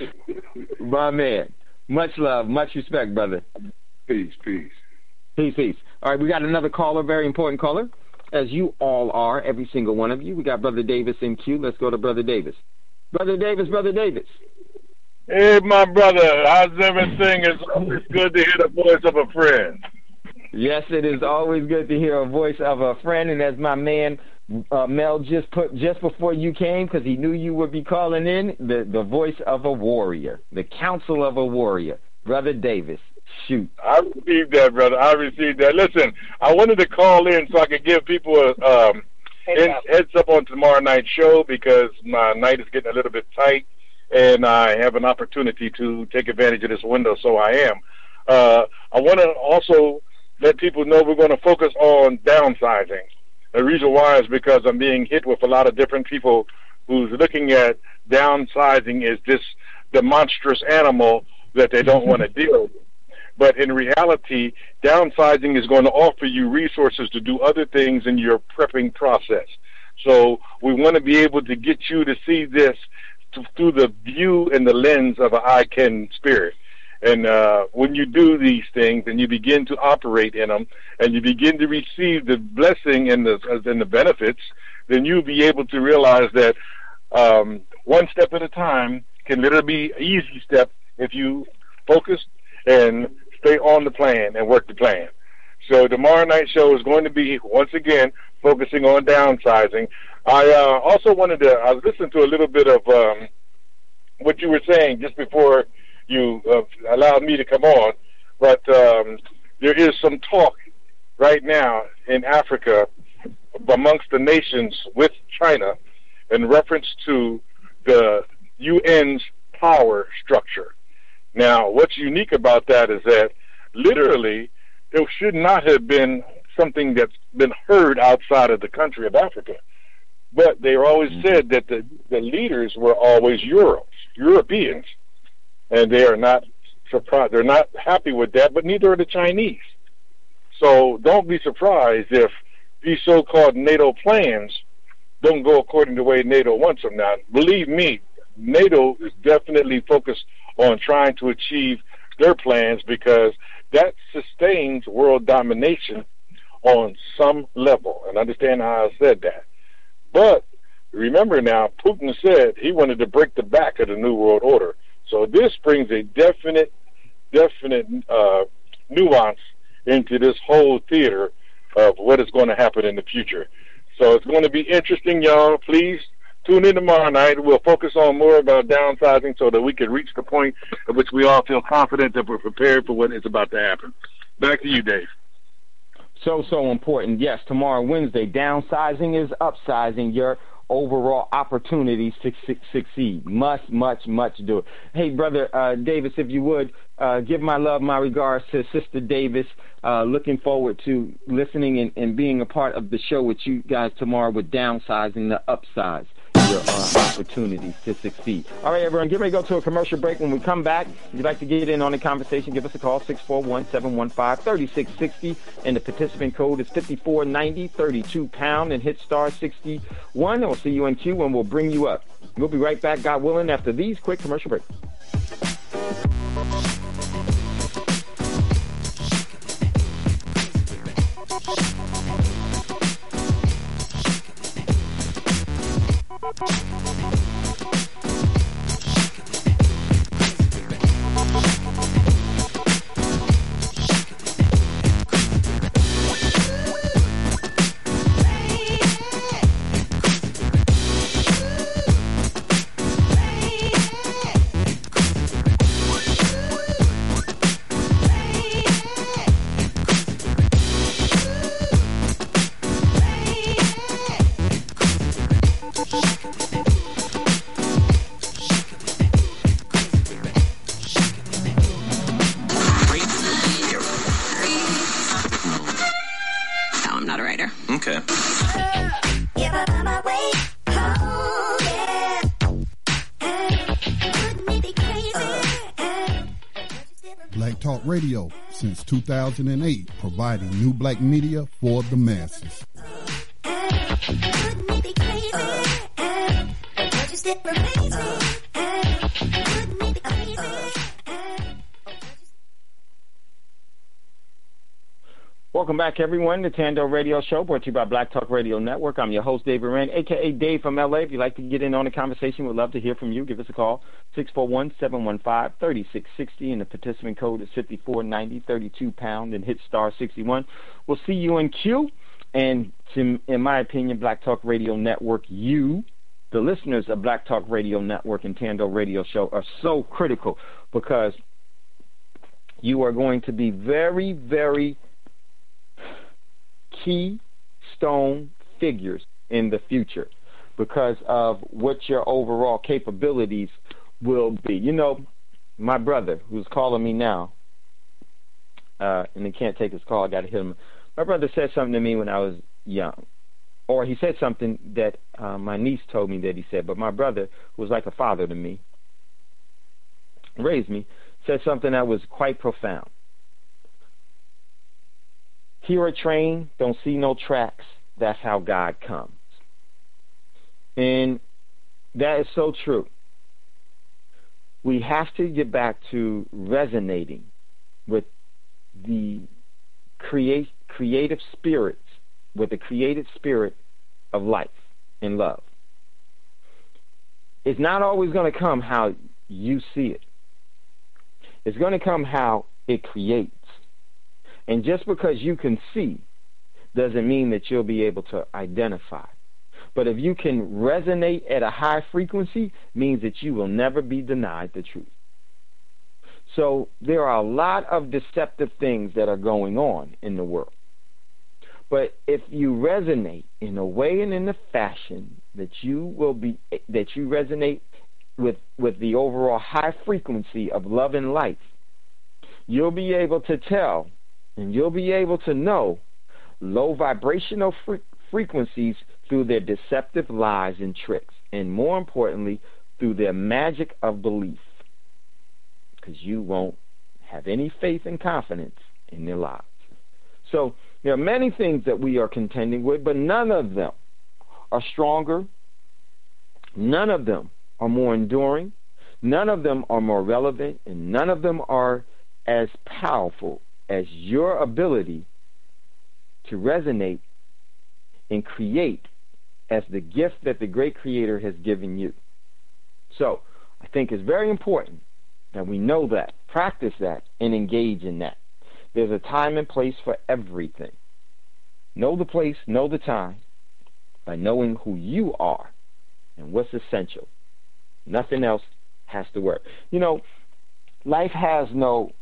My man. Much love, much respect, brother. Peace, peace. Peace, peace. All right, we got another caller, very important caller, as you all are, every single one of you. We got Brother Davis in queue. Let's go to Brother Davis. Brother Davis, Brother Davis. Hey, my brother, how's everything? It's always good to hear the voice of a friend. Yes, it is always good to hear a voice of a friend, and as my man uh, Mel just put just before you came, because he knew you would be calling in, the, the voice of a warrior, the counsel of a warrior, Brother Davis. Shoot. I received that, brother. I received that. Listen, I wanted to call in so I could give people a um, heads up on tomorrow night's show because my night is getting a little bit tight. And I have an opportunity to take advantage of this window, so I am. Uh, I want to also let people know we're going to focus on downsizing. The reason why is because I'm being hit with a lot of different people who's looking at downsizing as this the monstrous animal that they don't want to deal with. But in reality, downsizing is going to offer you resources to do other things in your prepping process. So we want to be able to get you to see this through the view and the lens of an I can spirit. And uh, when you do these things and you begin to operate in them and you begin to receive the blessing and the, and the benefits, then you'll be able to realize that um, one step at a time can literally be an easy step if you focus and stay on the plan and work the plan. So tomorrow night's show is going to be, once again, focusing on downsizing. I uh, also wanted to, I was listening to a little bit of um, what you were saying just before you uh, allowed me to come on, but um, there is some talk right now in Africa amongst the nations with China in reference to the U N's power structure. Now, what's unique about that is that literally there should not have been something that's been heard outside of the country of Africa. But they always said that the, the leaders were always Europe, Europeans, and they are not surprised. They're not happy with that, but neither are the Chinese. So don't be surprised if these so-called NATO plans don't go according to the way NATO wants them. Now, believe me, NATO is definitely focused on trying to achieve their plans because that sustains world domination on some level. And understand how I said that. But remember now, Putin said he wanted to break the back of the New World Order. So this brings a definite, definite uh, nuance into this whole theater of what is going to happen in the future. So it's going to be interesting, y'all. Please tune in tomorrow night. We'll focus on more about downsizing so that we can reach the point at which we all feel confident that we're prepared for what is about to happen. Back to you, Dave. So, so important. Yes, tomorrow, Wednesday, downsizing is upsizing your overall opportunities to su- succeed. Must, much, much do it. Hey, Brother uh, Davis, if you would, uh, give my love, my regards to Sister Davis. Uh, looking forward to listening and, and being a part of the show with you guys tomorrow with downsizing the upsize. Your uh, opportunities to succeed. All right, everyone, get ready to go to a commercial break. When we come back, if you'd like to get in on the conversation, give us a call, six four one, seven one five, three six six zero, and the participant code is fifty-four ninety, thirty-two pound, and hit star sixty-one, and we'll see you in queue, and we'll bring you up. We'll be right back, God willing, after these quick commercial breaks. Radio since two thousand eight, providing new black media for the masses. Welcome back, everyone, to Tando Radio Show, brought to you by Black Talk Radio Network. I'm your host, David Wren, a k a. Dave from L A. If you'd like to get in on the conversation, we'd love to hear from you. Give us a call, six four one, seven one five, three six six zero, and the participant code is fifty-four ninety, thirty-two pound, and hit star sixty-one. We'll see you in queue. And to, in my opinion, Black Talk Radio Network, you, the listeners of Black Talk Radio Network and Tando Radio Show, are so critical because you are going to be very, very keystone figures in the future because of what your overall capabilities will be. You know, my brother, who's calling me now, uh, and he can't take his call, I got to hit him. My brother said something to me when I was young, or he said something that uh, my niece told me that he said, but my brother, who was like a father to me, raised me, said something that was quite profound. Hear a train, don't see no tracks. That's how God comes. And that is so true. We have to get back to resonating with the create, creative spirits, with the creative spirit of life and love. It's not always going to come how you see it. It's going to come how it creates. And just because you can see doesn't mean that you'll be able to identify. But if you can resonate at a high frequency, means that you will never be denied the truth. So there are a lot of deceptive things that are going on in the world. But if you resonate in a way and in a fashion that you will be, that you resonate with, with the overall high frequency of love and life, you'll be able to tell and you'll be able to know low vibrational fre- frequencies through their deceptive lies and tricks, and more importantly, through their magic of belief, because you won't have any faith and confidence in their lives. So there are many things that we are contending with, but none of them are stronger. None of them are more enduring, none of them are more relevant, and none of them are as powerful as your ability to resonate and create as the gift that the great Creator has given you. So I think it's very important that we know that, practice that, and engage in that. There's a time and place for everything. Know the place, know the time, by knowing who you are and what's essential. Nothing else has to work. You know, life has no,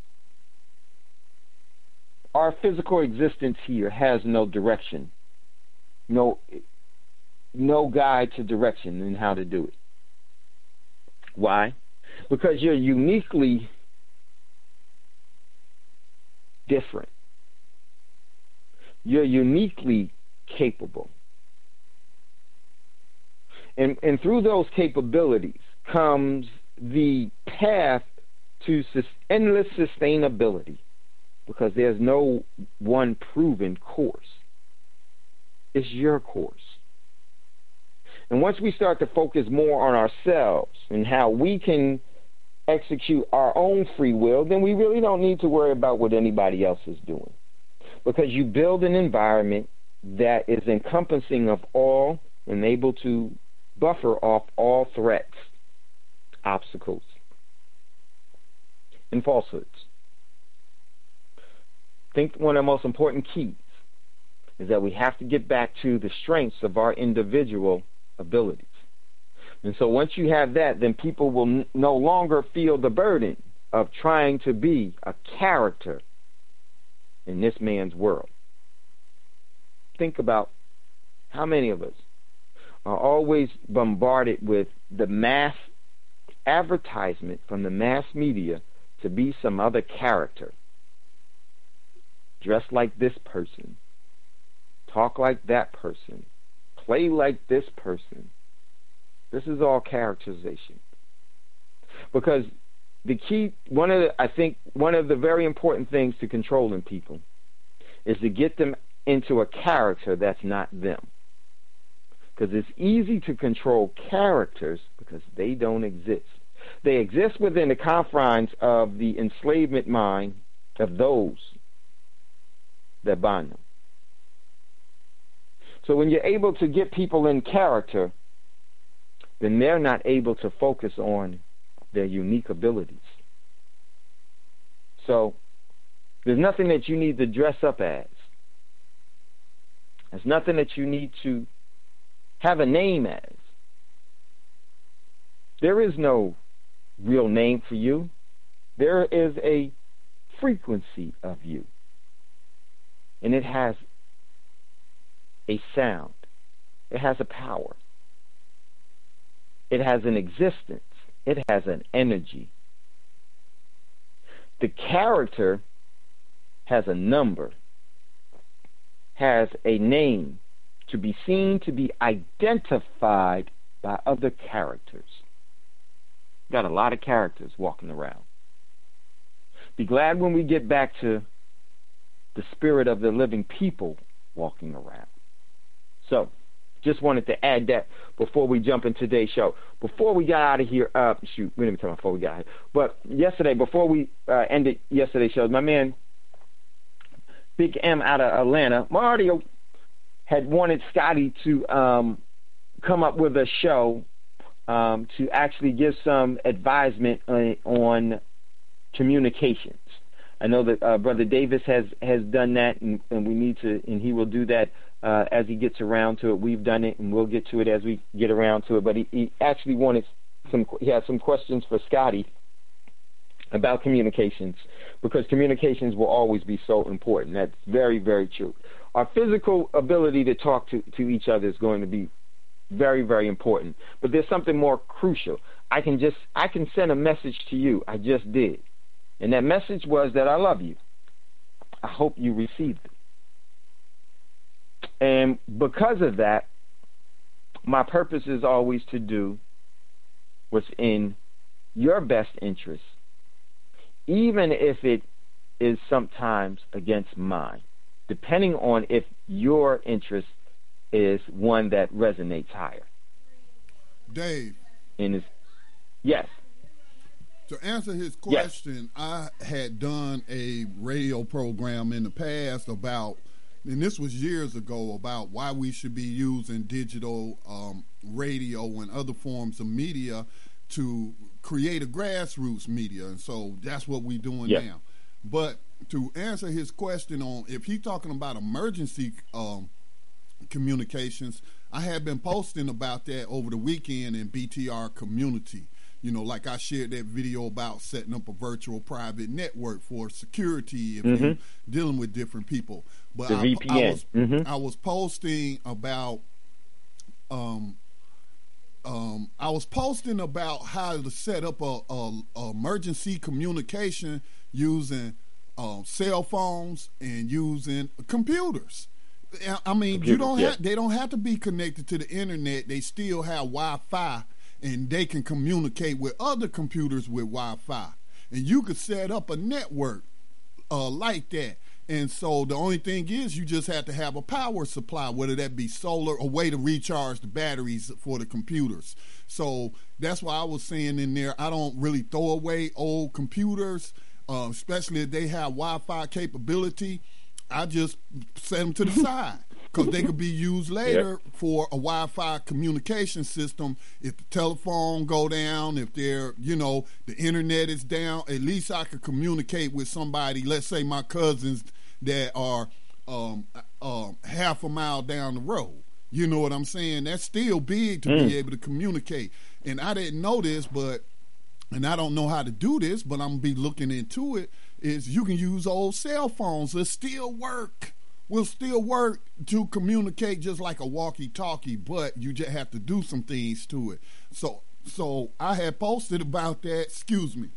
our physical existence here has no direction, no, no guide to direction in how to do it. Why? Because you're uniquely different. You're uniquely capable. And, and through those capabilities comes the path to sus- endless sustainability, because there's no one proven course. It's your course. And once we start to focus more on ourselves and how we can execute our own free will, then we really don't need to worry about what anybody else is doing. Because you build an environment that is encompassing of all and able to buffer off all threats, obstacles, and falsehoods. I think one of the most important keys is that we have to get back to the strengths of our individual abilities. And so once you have that, then people will n- no longer feel the burden of trying to be a character in this man's world. Think about how many of us are always bombarded with the mass advertisement from the mass media to be some other character. Dress like this person. Talk like that person. Play like this person. This is all characterization. Because the key, one of the, I think one of the very important things to controlling people is to get them into a character that's not them. Because it's easy to control characters because they don't exist. They exist within the confines of the enslavement mind of those that bind them. So when you're able to get people in character, then they're not able to focus on their unique abilities. So there's nothing that you need to dress up as. There's nothing that you need to have a name as. There is no real name for you. There is a frequency of you. And it has a sound. It has a power. It has an existence. It has an energy. The character has a number, has a name, to be seen, to be identified by other characters. Got a lot of characters walking around. Be glad when we get back to the spirit of the living people walking around. So, just wanted to add that before we jump into today's show. Before we got out of here, uh, shoot, we didn't tell before we got out of here. But yesterday, before we uh, ended yesterday's show, my man, Big M out of Atlanta, Mario, had wanted Scotty to um, come up with a show um, to actually give some advisement on, on communications. I know that uh, Brother Davis has, has done that, and, and we need to, and he will do that uh, as he gets around to it. We've done it, and we'll get to it as we get around to it. But he, he actually wanted some, he had some questions for Scotty about communications, because communications will always be so important. That's very, very true. Our physical ability to talk to, to each other is going to be very, very important. But there's something more crucial. I can just, I can send a message to you. I just did. And that message was that I love you. I hope you received it. And because of that, my purpose is always to do what's in your best interest, even if it is sometimes against mine, depending on if your interest is one that resonates higher. Dave. And it's, Yes. To answer his question, yes. I had done a radio program in the past about, and this was years ago, about why we should be using digital um, radio and other forms of media to create a grassroots media. And so that's what we're doing yes. now. But to answer his question on if he's talking about emergency um, communications, I have been posting about that over the weekend in B T R community. You know, like I shared that video about setting up a virtual private network for security if mm-hmm. you're dealing with different people. But the I, V P N. I was mm-hmm. I was posting about um um I was posting about how to set up a, a, a emergency communication using um, cell phones and using computers. I mean, computers, you don't yeah. have they don't have to be connected to the internet. They still have Wi-Fi. And they can communicate with other computers with Wi-Fi. And you could set up a network uh, like that. And so the only thing is you just have to have a power supply, whether that be solar, a way to recharge the batteries for the computers. So that's why I was saying in there, I don't really throw away old computers, uh, especially if they have Wi-Fi capability. I just set them to the side. Because they could be used later yep. for a Wi-Fi communication system. If the telephone go down, if they're, you know, the internet is down, at least I could communicate with somebody, let's say my cousins that are um, uh, half a mile down the road. You know what I'm saying? That's still big to mm. be able to communicate. And I didn't know this, but, and I don't know how to do this, but I'm going to be looking into it, is you can use old cell phones that still work. Will still work to communicate just like a walkie-talkie, but you just have to do some things to it. So, so I had posted about that, excuse me,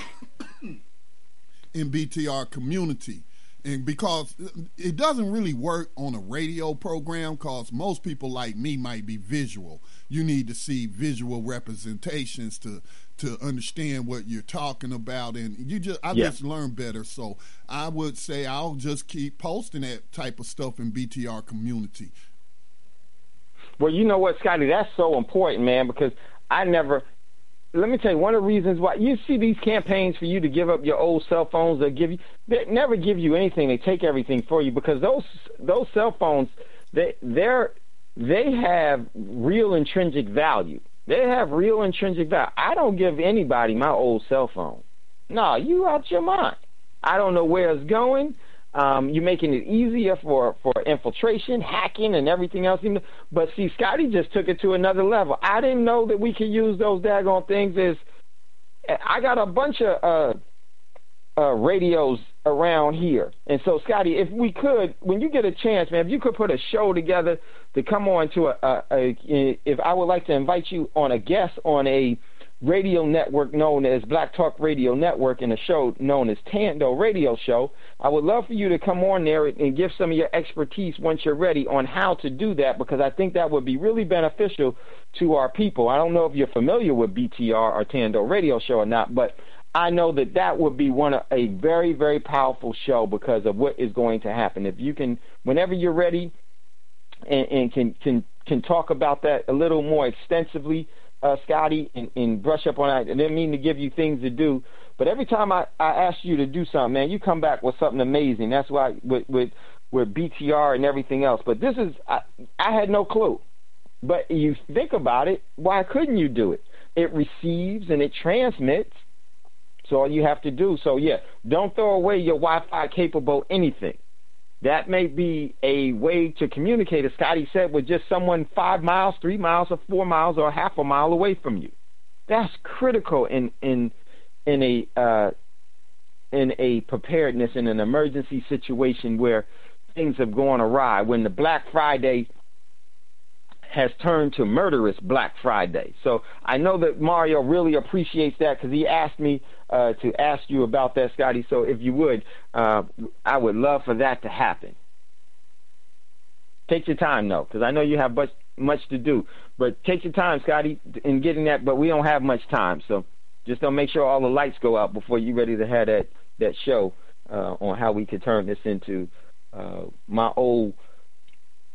in B T R community. And because it doesn't really work on a radio program, because most people like me might be visual. You need to see visual representations to to understand what you're talking about, and you just I yeah. just learn better. So I would say I'll just keep posting that type of stuff in B T R community. Well, you know what, Scotty, that's so important, man, because I never. Let me tell you, one of the reasons why you see these campaigns for you to give up your old cell phones, they give you, they never give you anything. They take everything for you because those those cell phones, they they're they have real intrinsic value. They have real intrinsic value. I don't give anybody my old cell phone. No, you out your mind. I don't know where it's going. Um, you're making it easier for, for infiltration, hacking, and everything else. But see, Scotty just took it to another level. I didn't know that we could use those daggone things. As I got a bunch of uh, uh, radios around here. And so, Scotty, if we could, when you get a chance, man, if you could put a show together to come on to a, a, a if I would like to invite you on a guest on a radio network known as Black Talk Radio Network and a show known as Tando Radio Show, I would love for you to come on there and give some of your expertise once you're ready on how to do that, because I think that would be really beneficial to our people. I don't know if you're familiar with B T R or Tando Radio Show or not, but I know that that would be one of a very, very powerful show because of what is going to happen. If you can, whenever you're ready and, and can, can, can talk about that a little more extensively, Uh, Scotty, and, and brush up on that. I didn't mean to give you things to do, but every time I, I ask you to do something, man, you come back with something amazing. That's why with with, with B T R and everything else. But this is, I, I had no clue. But you think about it, why couldn't you do it? It receives and it transmits. So all you have to do. So, yeah, don't throw away your Wi-Fi capable anything. That may be a way to communicate, as Scotty said, with just someone five miles, three miles, or four miles, or half a mile away from you. That's critical in in in a uh, in a preparedness in an emergency situation where things have gone awry. When the Black Friday has turned to murderous Black Friday. So I know that Mario really appreciates that because he asked me uh, to ask you about that, Scotty. So if you would, uh, I would love for that to happen. Take your time, though, because I know you have much, much to do. But take your time, Scotty, in getting that. But we don't have much time. So just don't make sure all the lights go out before you're ready to have that, that show uh, on how we could turn this into uh, my old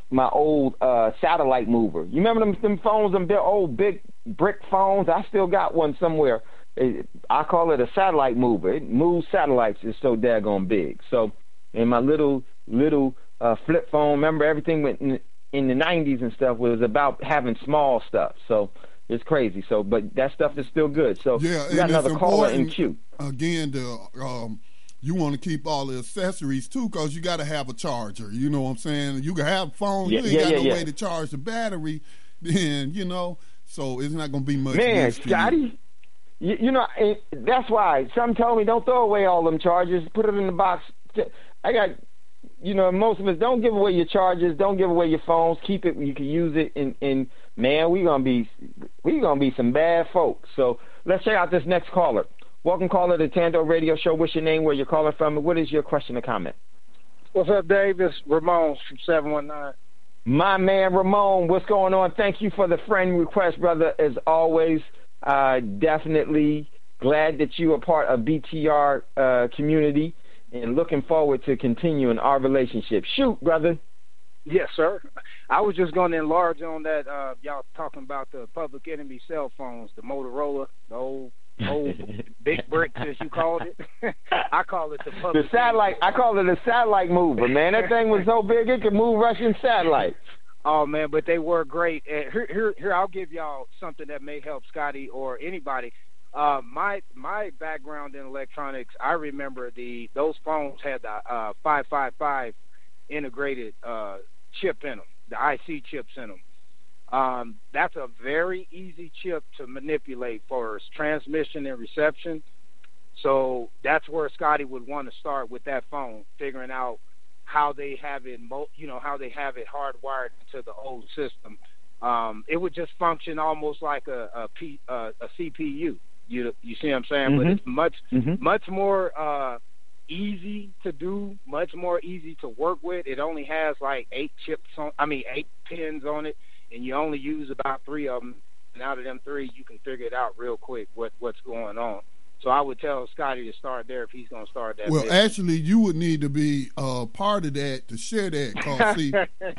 my old uh, satellite mover. You remember them, them phones, them big, old big brick phones? I still got one somewhere. It, I call it a satellite mover. It moves satellites. It's so daggone big. So, and my little little uh, flip phone. Remember, everything went in, in the nineties and stuff was about having small stuff. So it's crazy. So, but that stuff is still good. So yeah, we got another caller in queue. Again, the um, you want to keep all the accessories too, because you got to have a charger. You know what I'm saying? You can have phones. Yeah, you ain't yeah, got yeah, no yeah. way to charge the battery. Then you know, so it's not going to be much. Man, use to Scotty. you. You, you know, it, that's why some told me don't throw away all them chargers. Put it in the box. I got, you know, most of us don't give away your chargers. Don't give away your phones. Keep it. You can use it. And, and man, we gonna be we gonna be some bad folks. So let's check out this next caller. Welcome, caller, to Tando Radio Show. What's your name? Where you're calling from? And what is your question or comment? What's up, Dave? It's Ramon from seven one nine. My man Ramon, what's going on? Thank you for the friend request, brother. As always. Uh, definitely glad that you are part of B T R uh, community and looking forward to continuing our relationship. Shoot, brother. Yes, sir. I was just going to enlarge on that. Uh, y'all talking about the Public Enemy cell phones, the Motorola, the old, old big bricks, as you called it. I call it the public. The satellite. I call it a satellite mover, man. That thing was so big it could move Russian satellites. Oh man, but they were great. And here, here, here, I'll give y'all something that may help Scotty or anybody. Uh, my my background in electronics, I remember the those phones had the uh, five five five integrated uh, chip in them, the I C chips in them. Um, that's a very easy chip to manipulate for its transmission and reception. So that's where Scotty would want to start with that phone, figuring out how they have it, you know, how they have it hardwired into the old system. Um, it would just function almost like a a, P, uh, a C P U. You you see what I'm saying? Mm-hmm. But it's much mm-hmm. much more uh, easy to do, much more easy to work with. It only has like eight chips on, I mean eight pins on it, and you only use about three of them. And out of them three, you can figure it out real quick what what's going on. So I would tell Scotty to start there if he's going to start that. Well, business. actually, you would need to be uh, part of that to share that. Cause see,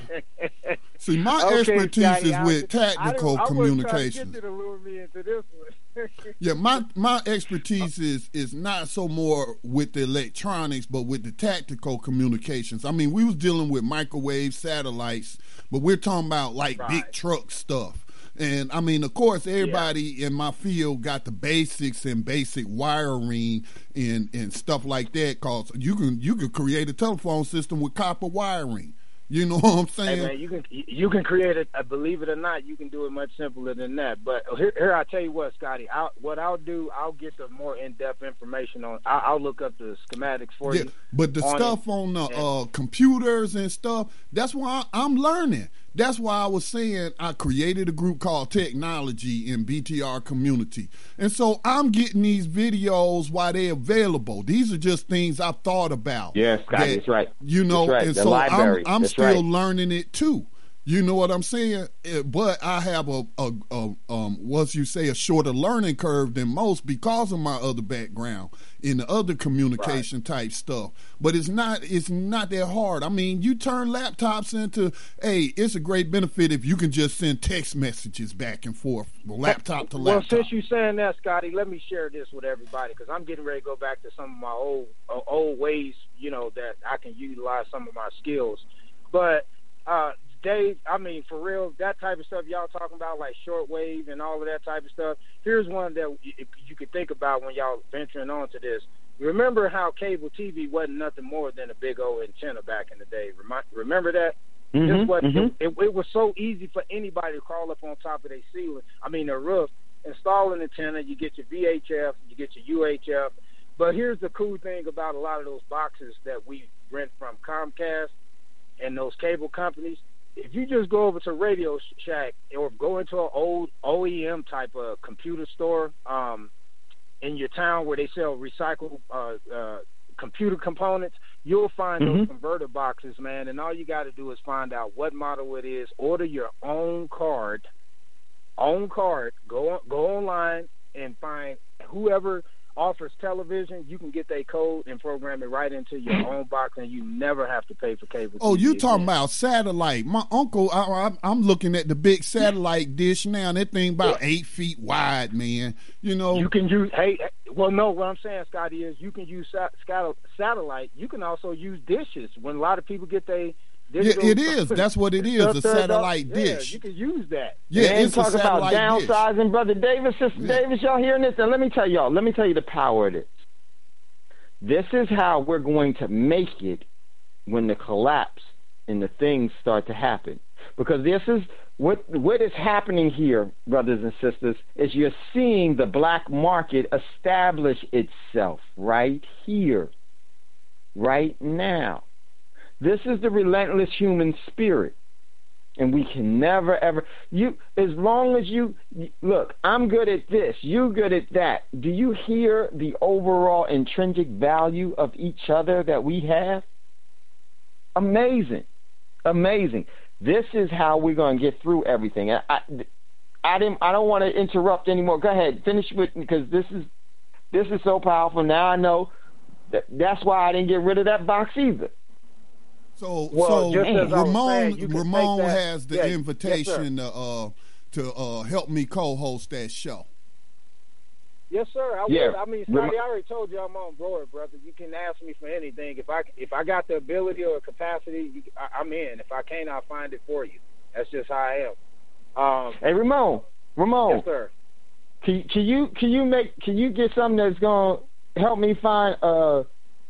see, my Okay, expertise Scotty, is I with was- tactical I, I communications. To lure me into this one. Yeah, my my expertise is is not so more with the electronics, but with the tactical communications. I mean, we was dealing with microwave satellites, but we're talking about like Right. big truck stuff. And I mean, of course, everybody in my field got the basics and basic wiring and, and stuff like that. Cause you can you can create a telephone system with copper wiring. You know what I'm saying? Hey man, you can you can create it. Uh, believe it or not, you can do it much simpler than that. But here, here I tell you what, Scotty. I'll, what I'll do, I'll get the more in-depth information on. I'll, I'll look up the schematics for Yeah, you. but the on stuff it. on the And- uh, computers and stuff, that's why I'm learning. That's why I was saying I created a group called Technology in B T R community. And so I'm getting these videos while they're available. These are just things I've thought about. Yes, Scotty, that, that's right. You know, That's right. and The so library. I'm, I'm That's still right. learning it too. You know what I'm saying? Eh, But I have a, a, a um, what you say, a shorter learning curve than most because of my other background in the other communication type stuff. But it's not, it's not that hard. I mean, you turn laptops into, hey, it's a great benefit if you can just send text messages back and forth, laptop to Well, laptop. since you're saying that, Scotty, let me share this with everybody because I'm getting ready to go back to some of my old uh, old ways, you know, that I can utilize some of my skills. But uh, Dave, I mean, for real, that type of stuff y'all talking about, like shortwave and all of that type of stuff, here's one that you, you could think about when y'all venturing on to this. Remember how cable T V wasn't nothing more than a big old antenna back in the day? Remi- Remember that? Mhm, This was, mhm. it, it was so easy for anybody to crawl up on top of their ceiling, I mean their roof, install an antenna, you get your V H F, you get your U H F. But here's the cool thing about a lot of those boxes that we rent from Comcast and those cable companies. If you just go over to Radio Shack or go into an old O E M type of computer store um, in your town where they sell recycled uh, uh, computer components, you'll find Mhm. those converter boxes, man. And all you got to do is find out what model it is, order your own card, own card, go on, go online and find whoever offers television, you can get their code and program it right into your own box, and you never have to pay for cable. Oh, T V you again. talking about satellite? My uncle, I, I, I'm looking at the big satellite dish now, and that thing about eight feet wide, man. You know, You can use, hey, well, no, what I'm saying, Scotty, is you can use sat- scat- satellite. You can also use dishes. When a lot of people get their yeah, digital it is. That's what it is, stuff a turned up, satellite yeah, dish. you can use that. Yeah, Man, it's a talk about satellite dish. downsizing, Brother Davis, Sister Yeah. Davis. Y'all hearing this? And let me tell y'all. Let me tell you the power of this. This is how we're going to make it when the collapse and the things start to happen. Because this is what what is happening here, brothers and sisters, is you're seeing the black market establish itself right here, right now. This is the relentless human spirit. And we can never, ever, you, as long as you, look, I'm good at this, you good at that. Do you hear the overall intrinsic value of each other that we have? Amazing. Amazing. This is how we're going to get through everything. I, I, I didn't, I don't want to interrupt anymore. Go ahead, finish with, because this is, this is so powerful. Now I know that that's why I didn't get rid of that box either. So, Well, so just as I was Ramon, saying, you can Ramon take that- has the yeah, yes, invitation to uh, to uh, help me co-host that show. Yes, sir. I Yeah. would. I mean, Scotty, I already told you I'm on board, brother. You can ask me for anything. If I if I got the ability or capacity, you, I, I'm in. If I can't, I'll find it for you. That's just how I am. Um, Hey, Ramon, Ramon, yes, sir. can, can you can you make can you get something that's gonna help me find a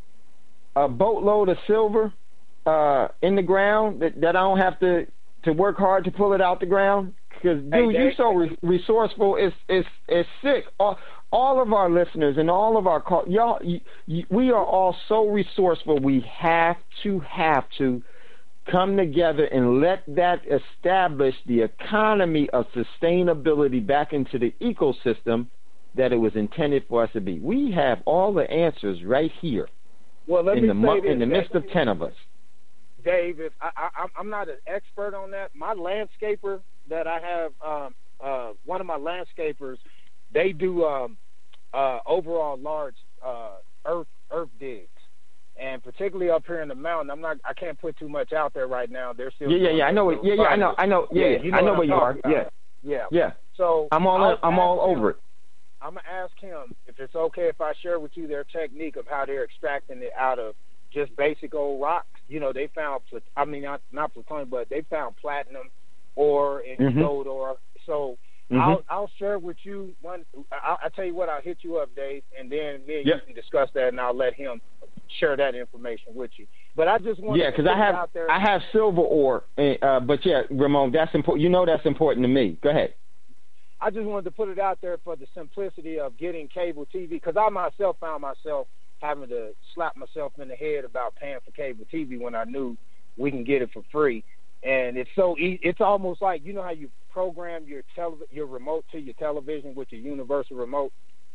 a boatload of silver uh, in the ground that, that I don't have to to work hard to pull it out the ground? Because dude, Hey, you Dave. so re- resourceful. It's it's it's sick. All, all of our listeners and all of our call, y'all, y y we are all so resourceful. We have to have to come together and let that establish the economy of sustainability back into the ecosystem that it was intended for us to be. We have all the answers right here Well, let in me the say mo- this, in the Dave. midst of ten of us. Dave, if I, I, I'm not an expert on that. My landscaper that I have, um, uh, one of my landscapers, they do um, uh, overall large uh, earth earth digs, and particularly up here in the mountain. I'm not. I can't put too much out there right now. They're still. Yeah, yeah, doing yeah. I know. those It. Yeah, yeah. I know. I know. Yeah, you I know what where I'm you are. talking Yeah, about. Yeah. yeah. So I'm all. I'll I'm all ask him- over it. I'm gonna ask him if it's okay if I share with you their technique of how they're extracting it out of just basic old rocks. You know, they found, plat- I mean, not not plutonium, but they found platinum ore and Mhm. gold ore. So Mhm. I'll I'll share with you one. I'll, I'll tell you what. I'll hit you up, Dave, and then me and Yep. you can discuss that, and I'll let him share that information with you. But I just want Yeah, to because I put it have out there. I have silver ore, uh, but yeah, Ramon, that's important. You know that's important to me. Go ahead. I just wanted to put it out there for the simplicity of getting cable T V, because I myself found myself having to slap myself in the head about paying for cable T V when I knew we can get it for free. And it's so e- it's almost like, you know how you program your tele- your remote to your television with your universal remote?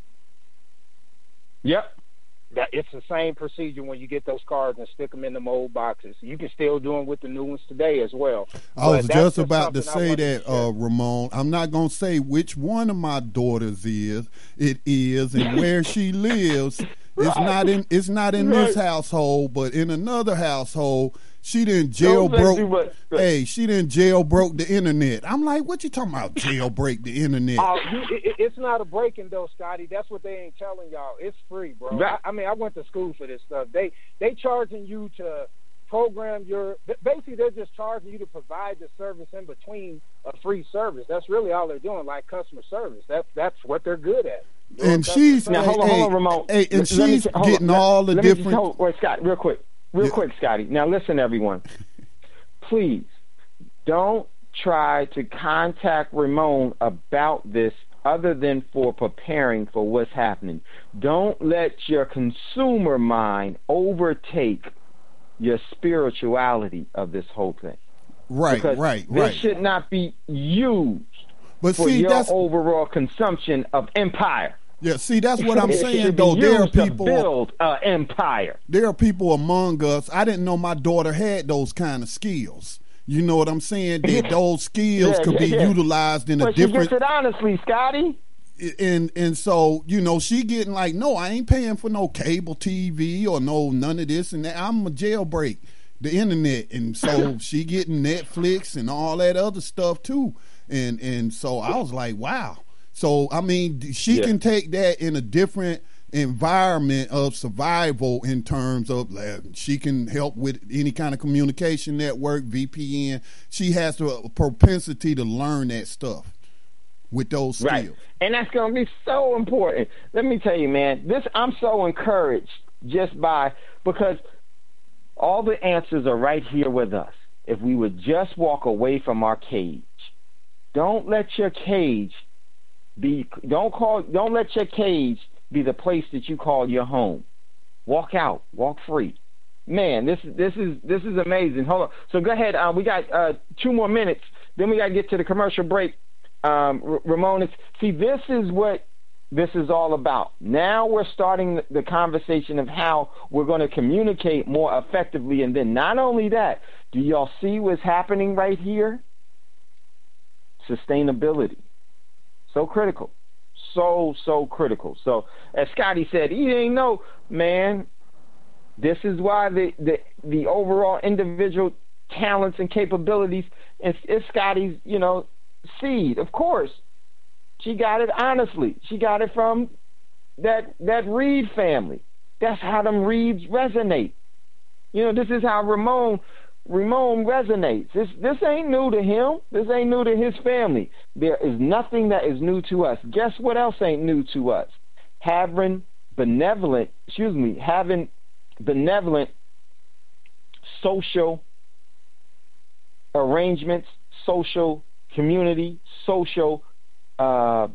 Yep. That it's the same procedure when you get those cards and stick them in the mold boxes. You can still do them with the new ones today as well. I was But that's just about to something I say wanted that, to share. uh, Ramon. I'm not going to say which one of my daughters is it is and where she lives. It's not in. It's not in this household, but in another household, she didn't Don't say too jailbroke. much. Hey, she didn't jailbroke the internet. I'm like, what you talking about? Jailbreak the internet? Oh, you, it, it's not a breaking though, Scotty. That's what they ain't telling y'all. It's free, bro. Right. I, I mean, I went to school for this stuff. They they charging you to program your. Basically, they're just charging you to provide the service in between a free service. That's really all they're doing, like customer service. That's that's what they're good at. Doing And customer she's Now service. hold on, Hey, hold on, Ramon. hey, and Let- let me she's t- hold on. getting Let- all the let me just different- hold- wait, Scott, real quick, real Yeah. quick, Scotty. Now listen, everyone. Please don't try to contact Ramon about this other than for preparing for what's happening. Don't let your consumer mind overtake your spirituality of this whole thing. right, Because right, this right. should not be used But for see, your that's overall consumption of empire. yeah. See, that's what I'm It saying. should be Though there are used to people. build an empire. There are people among us. I didn't know my daughter had those kind of skills. You know what I'm saying? That those skills Yeah, could yeah, be yeah. utilized in a But she different. gets it honestly, Scotty. and and so you know she getting like, no, I ain't paying for no cable T V or no none of this and that. I'm a jailbreak the internet, and so she getting Netflix and all that other stuff too. And and so I was like, wow. So I mean, she yeah. can take that in a different environment of survival in terms of uh, she can help with any kind of communication network, V P N. She has a propensity to learn that stuff with those skills. Right. And that's going to be so important. Let me tell you, man, this I'm so encouraged just by because all the answers are right here with us. If we would just walk away from our cage. Don't let your cage be don't call don't let your cage be the place that you call your home. Walk out, walk free. Man, this this is this is amazing. Hold on. So go ahead. Uh, we got uh, two more minutes. Then we got to get to the commercial break. Um, R- Ramon, see, this is what this is all about. Now we're starting the conversation of how we're going to communicate more effectively. And then not only that, do y'all see what's happening right here? Sustainability. So critical. So, so critical. So, as Scotty said, he ain't know, man, this is why the, the, the overall individual talents and capabilities is, is Scotty's, you know, seed. Of course, she got it honestly. She got it from that that Reed family. That's how them Reeds resonate. You know, this is how Ramon Ramon resonates. This this ain't new to him. This ain't new to his family. There is nothing that is new to us. Guess what else ain't new to us? Having benevolent, excuse me, having benevolent social arrangements, social community, social uh,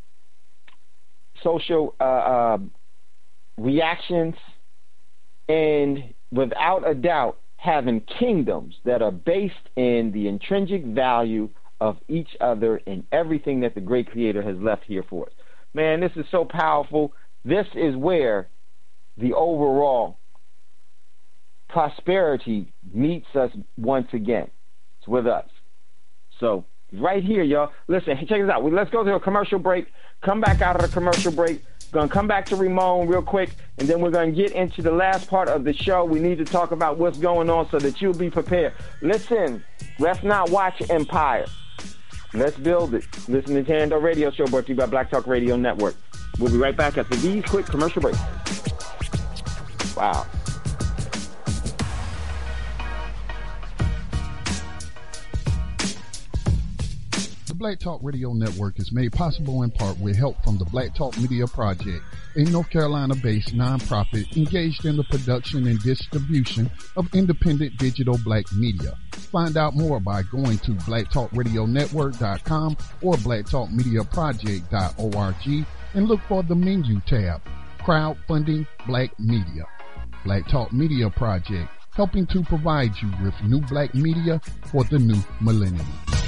social uh, uh, reactions, and without a doubt, having kingdoms that are based in the intrinsic value of each other and everything that the great creator has left here for us. Man, this is so powerful. This is where the overall prosperity meets us once again. It's with us. So, right here, y'all. Listen, check this out. Let's go to a commercial break. Come back out of the commercial break. Going to come back to Ramon real quick, and then we're going to get into the last part of the show. We need to talk about what's going on so that you'll be prepared. Listen, let's not watch Empire. Let's build it. Listen to the Tando Radio Show, brought to you by Black Talk Radio Network. We'll be right back after these quick commercial breaks. Wow. The Black Talk Radio Network is made possible in part with help from the Black Talk Media Project, a North Carolina-based nonprofit engaged in the production and distribution of independent digital black media. Find out more by going to black talk radio network dot com or black talk media project dot org and look for the menu tab, Crowdfunding Black Media. Black Talk Media Project, helping to provide you with new black media for the new millennium.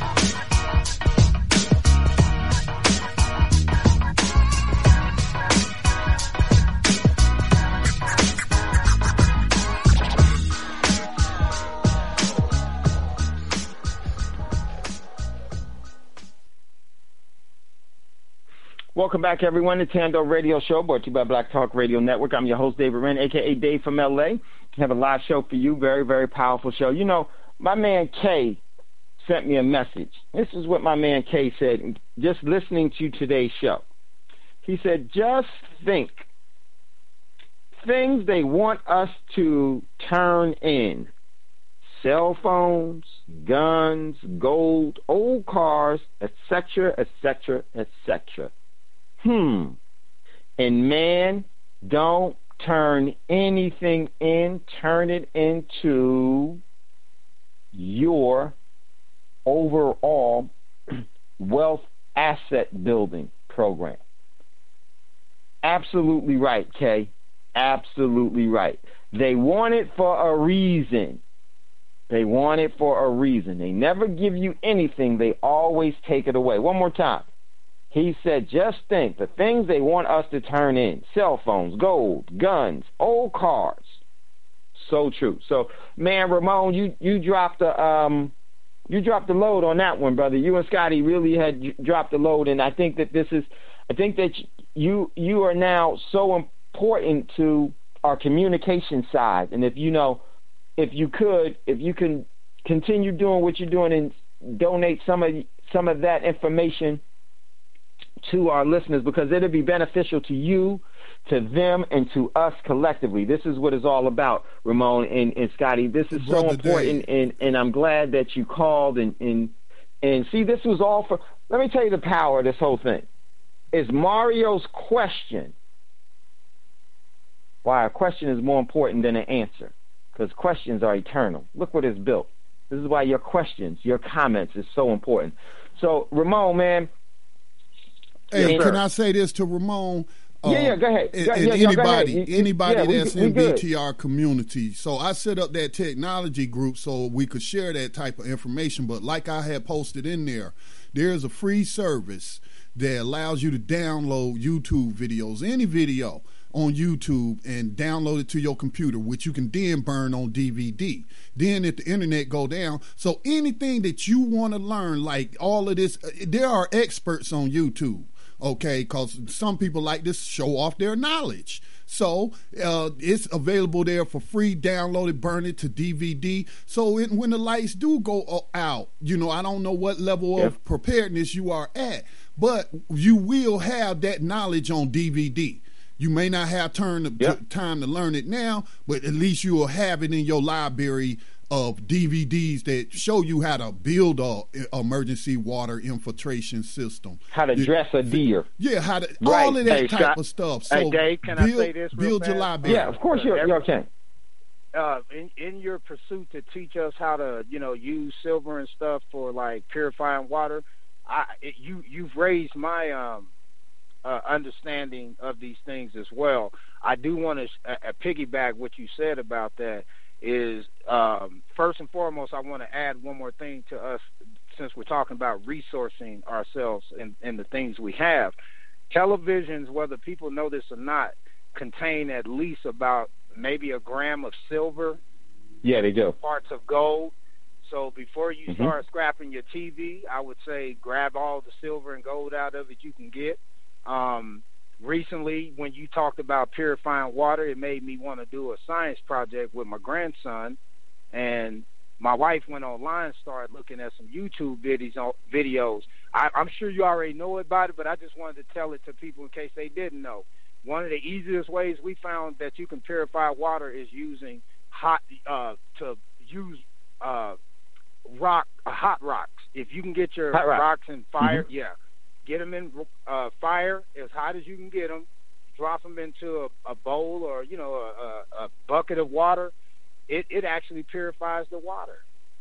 Welcome back, everyone, to Tando Radio Show, brought to you by Black Talk Radio Network. I'm your host, David Wren, a k a. Dave from L A. We have a live show for you, very, very powerful show. You know, my man Kay sent me a message. This is what my man Kay said, just listening to today's show. He said, just think, things they want us to turn in. Cell phones, guns, gold, old cars, et cetera, et cetera, et cetera. Hmm. And man, don't turn anything in. Turn it into your overall wealth asset building program. Absolutely right, Kay. Absolutely right. They want it for a reason. They want it for a reason. They never give you anything. They always take it away. One more time. He said, just think, the things they want us to turn in, cell phones, gold, guns, old cars. So true. So, man, Ramon, you, you dropped a, um, you dropped the load on that one, brother. You and Scotty really had j- dropped the load, and I think that this is, I think that you you are now so important to our communication side, and if you know, if you could, if you can continue doing what you're doing and donate some of some of that information to our listeners, because it'll be beneficial to you, to them, and to us collectively. This is what it's all about, Ramon and, and Scotty. This is so important, and, and I'm glad that you called. And, and and see, this was all for, let me tell you the power of this whole thing. Is Mario's question, why a question is more important than an answer, because questions are eternal. Look what it's built. This is why your questions, your comments is so important. So, Ramon, man. Hey, yes, can I say this to Ramon? Uh, yeah, yeah, go ahead. And, yeah, and yeah, anybody, go ahead. anybody yeah, that's we, we in good. B T R community. So I set up that technology group so we could share that type of information. But like I had posted in there, there is a free service that allows you to download YouTube videos, any video on YouTube, and download it to your computer, which you can then burn on D V D. Then if the internet go down, so anything that you want to learn, like all of this, there are experts on YouTube. Okay, because some people like to show off their knowledge. So uh, it's available there for free. Download it, burn it to D V D. So it, when the lights do go out, you know, I don't know what level yeah. of preparedness you are at, but you will have that knowledge on D V D. You may not have turn to, yep. to, time to learn it now, but at least you will have it in your library of D V Ds that show you how to build a emergency water infiltration system. How to you, dress a deer. Yeah, how to right. all of that hey, type Scott, of stuff. So hey, Dave, can build, I say this real build fast? your library. Yeah, of course you you can. Uh, in in your pursuit to teach us how to, you know, use silver and stuff for like purifying water, I it, you you've raised my um uh, understanding of these things as well. I do want to uh, piggyback what you said about that. Is um, first and foremost, I want to add one more thing to us, since we're talking about resourcing ourselves and, and the things we have. Televisions, whether people know this or not, contain at least about maybe a gram of silver. Yeah, they do. Parts of gold. So before you mm-hmm. start scrapping your T V, I would say grab all the silver and gold out of it you can get. Um, Recently, when you talked about purifying water, it made me want to do a science project with my grandson. And my wife went online and started looking at some YouTube videos. videos. I, I'm sure you already know about it, but I just wanted to tell it to people in case they didn't know. One of the easiest ways we found that you can purify water is using hot uh, to use uh, rock uh, hot rocks. If you can get your rock. rocks in fire, mm-hmm. yeah. Get them in uh, fire as hot as you can get them. Drop them into a, a bowl or, you know, a, a, a bucket of water. It it actually purifies the water.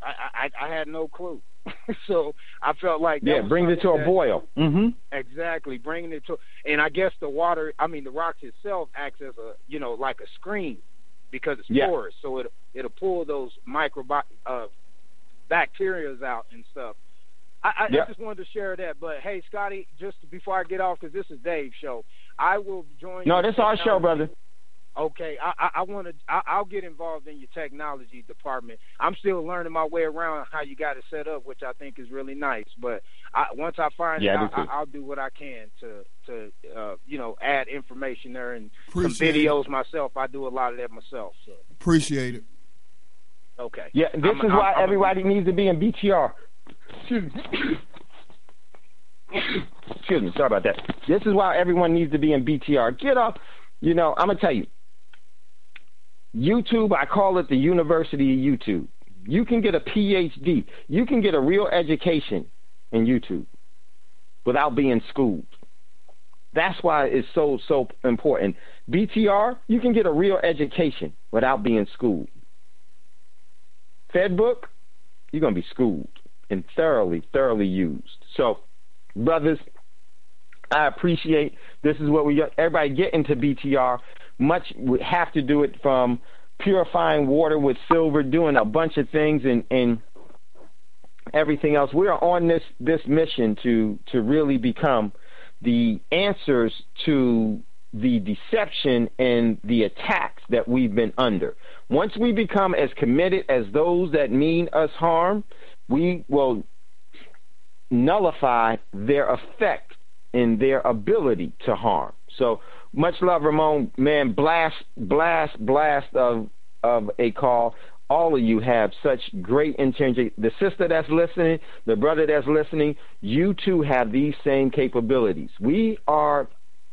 I I, I had no clue, so I felt like that yeah, was brings it to a that, boil. Mm-hmm. Exactly, bringing it to, and I guess the water. I mean, the rocks itself acts as a, you know, like a screen because it's yeah. porous, so it it'll pull those micro uh, bacterias out and stuff. I, I yep. just wanted to share that. But, hey, Scotty, just before I get off, because this is Dave's show, I will join No, you. this is our show, brother. Okay, I, I, I want to. I'll get involved in your technology department. I'm still learning my way around how you got it set up, which I think is really nice. But I, once I find yeah, it, I, I, I'll do what I can to, to uh, you know, add information there and Appreciate some videos it. myself. I do a lot of that myself. So. Appreciate it. Okay. Yeah, this I'm, is I'm, why I'm, everybody I'm, needs to be in B T R. Excuse me. Excuse me. Sorry about that. This is why everyone needs to be in B T R. Get off. You know, I'm gonna tell you. YouTube, I call it the University of YouTube. You can get a P H D. You can get a real education in YouTube without being schooled. That's why it's so, so important. B T R, you can get a real education without being schooled. FedBook, you're going to be schooled and thoroughly, thoroughly used. So, brothers, I appreciate this is what we got. Everybody get into B T R. Much we have to do it from purifying water with silver, doing a bunch of things, and, and everything else. We are on this this mission to to really become the answers to the deception and the attacks that we've been under. Once we become as committed as those that mean us harm, we will nullify their effect and their ability to harm. So much love, Ramon. Man, blast, blast, blast of of a call. All of you have such great intention. The sister that's listening, the brother that's listening, you too have these same capabilities. We are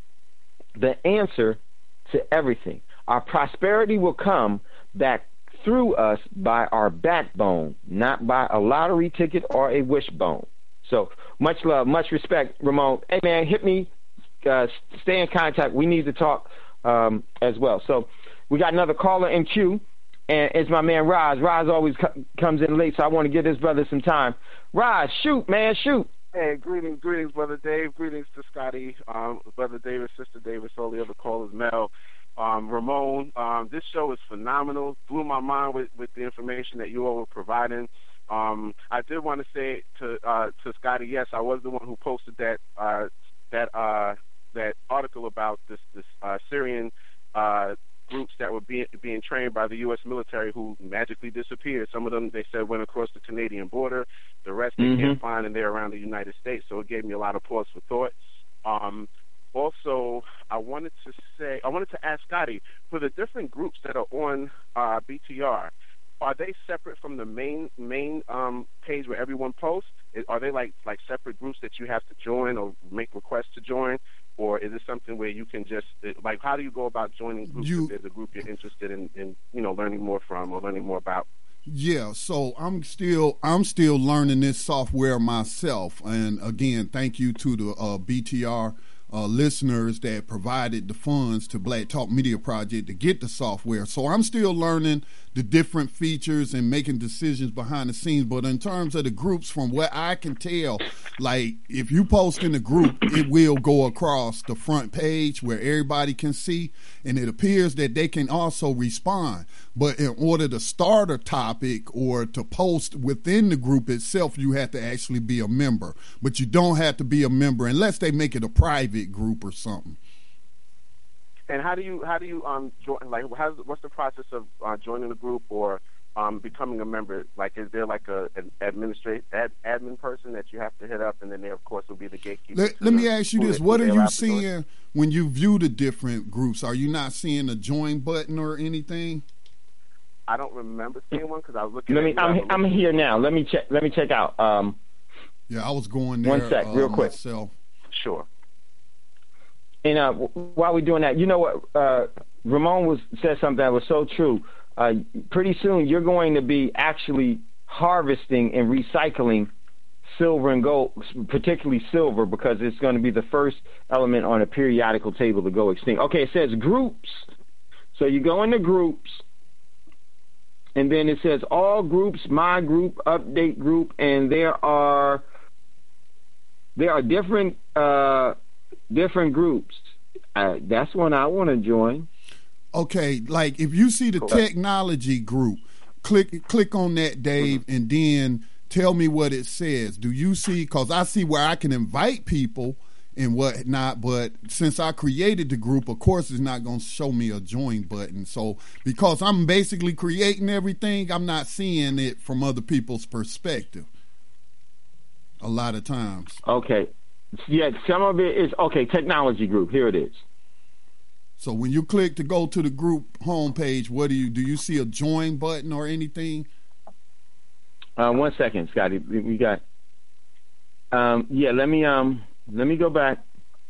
the answer to everything. Our prosperity will come back through us by our backbone, not by a lottery ticket or a wishbone. So much love, much respect, Ramon. Hey, man, hit me. Uh, stay in contact. We need to talk um, as well. So we got another caller in queue. And it's my man Roz. Roz always co- comes in late, so I want to give this brother some time. Roz, shoot, man, shoot. Hey, greetings, greetings, Brother Dave. Greetings to Scotty, um, Brother David, Sister Davis, all the other callers, Mel, um, Ramon. Um, this show is phenomenal. Blew my mind with, with the information that you all were providing. Um, I did want to say to uh, to Scotty, yes, I was the one who posted that uh, that uh, that article about this this uh, Syrian uh groups that were being being trained by the U S military who magically disappeared. Some of them, they said, went across the Canadian border. The rest they mm-hmm. can't find, and they're around the United States. So it gave me a lot of pause for thought. Um, also, I wanted to say, I wanted to ask Scotty, for the different groups that are on uh, B T R, are they separate from the main main um, page where everyone posts? Are they like like separate groups that you have to join or make requests to join? Or is it something where you can just, like, how do you go about joining groups you, if there's a group you're interested in, in, you know, learning more from or learning more about? Yeah, so I'm still I'm still learning this software myself. And, again, thank you to the uh, B T R uh, listeners that provided the funds to Black Talk Media Project to get the software. So I'm still learning the different features and making decisions behind the scenes. But in terms of the groups, from what I can tell, like if you post in a group, it will go across the front page where everybody can see, and it appears that they can also respond. But in order to start a topic or to post within the group itself, you have to actually be a member. But you don't have to be a member unless they make it a private group or something. And how do you how do you um join? Like, how's, what's the process of uh, joining a group or um, becoming a member? Like, is there like a an administrate ad, admin person that you have to hit up, and then there, of course, will be the gatekeeper? Let, let me ask you this: they, what are you seeing when you view the different groups? Are you not seeing a join button or anything? I don't remember seeing one because I was looking. Let at me. I'm, I'm here now. Let me check. Let me check out. Um, yeah, I was going there. One sec, uh, real quick. Myself. Sure. And uh, while we're doing that, you know what? Uh, Ramon was said something that was so true. Uh, pretty soon, you're going to be actually harvesting and recycling silver and gold, particularly silver, because it's going to be the first element on a periodical table to go extinct. Okay, it says groups. So you go into groups, and then it says all groups, my group, update group, and there are there are different. Uh, Different groups. Uh, that's one I want to join. Okay, like if you see the cool. technology group, click click on that, Dave, mm-hmm. and then tell me what it says. Do you see? Because I see where I can invite people and whatnot, but since I created the group, of course, it's not going to show me a join button. So because I'm basically creating everything, I'm not seeing it from other people's perspective a lot of times. Okay. Yeah, some of it is, okay, technology group. Here it is. So when you click to go to the group homepage, what do you, do you see a join button or anything? Uh, one second, Scotty. We got, um, yeah, let me, um, let me go back.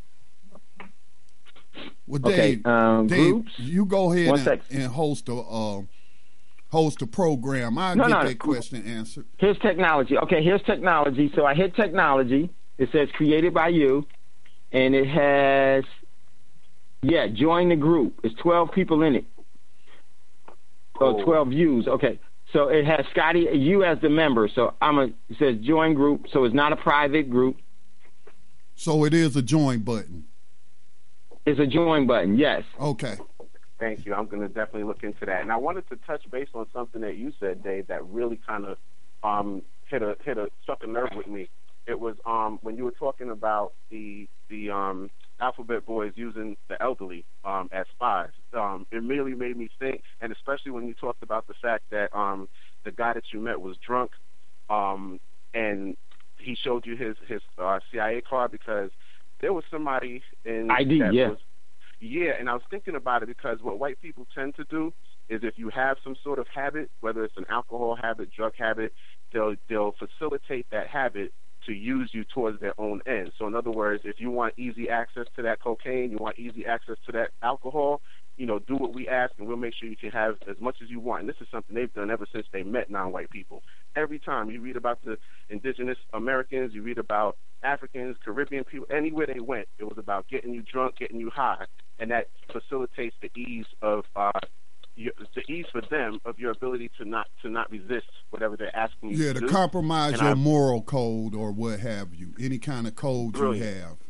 Well, Dave, okay, um, Dave groups. You go ahead one and, sec. and host a, uh, host a program. I'll no, get no. that question answered. Here's technology. Okay, here's technology. So I hit technology. It says created by you, and it has, yeah, join the group. It's twelve people in it. Oh, oh twelve views. Okay. So it has Scotty, you as the member. So I'm a, it says join group. So it's not a private group. So it is a join button. It's a join button, yes. Okay. Thank you. I'm going to definitely look into that. And I wanted to touch base on something that you said, Dave, that really kind of um, hit a hit a struck a nerve with me. It was um, when you were talking about the the um, Alphabet Boys using the elderly um, as spies. Um, it really made me think, and especially when you talked about the fact that um, the guy that you met was drunk. um, and he showed you his his uh, C I A card because there was somebody in I D, that yeah. was, yeah, and I was thinking about it because what white people tend to do is if you have some sort of habit, whether it's an alcohol habit, drug habit, they'll they'll facilitate that habit to use you towards their own end. So in other words, if you want easy access to that cocaine, you want easy access to that alcohol, you know, do what we ask and we'll make sure you can have as much as you want. And this is something they've done ever since they met non-white people. Every time you read about the indigenous Americans, you read about Africans, Caribbean people, anywhere they went, it was about getting you drunk, getting you high, and that facilitates the ease of uh, your, the ease for them of your ability to not to not resist whatever they're asking you Yeah, to to do. compromise And your I- moral code or what have you, any kind of code Brilliant. you have.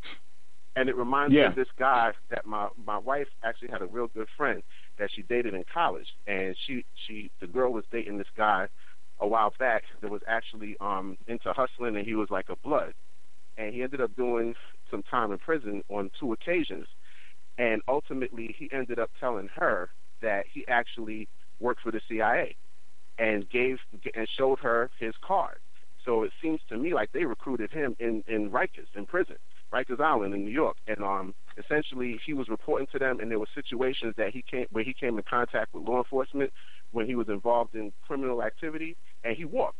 And it reminds me Yeah. of this guy that my my wife actually had a real good friend that she dated in college, and she she the girl was dating this guy a while back that was actually um into hustling, and he was like a blood, and he ended up doing some time in prison on two occasions, and ultimately he ended up telling her that he actually worked for the C I A, and gave and showed her his card. So it seems to me like they recruited him in in Rikers in prison. Rikers Island in New York, and um, essentially he was reporting to them, and there were situations that he came where he came in contact with law enforcement when he was involved in criminal activity, and he walked.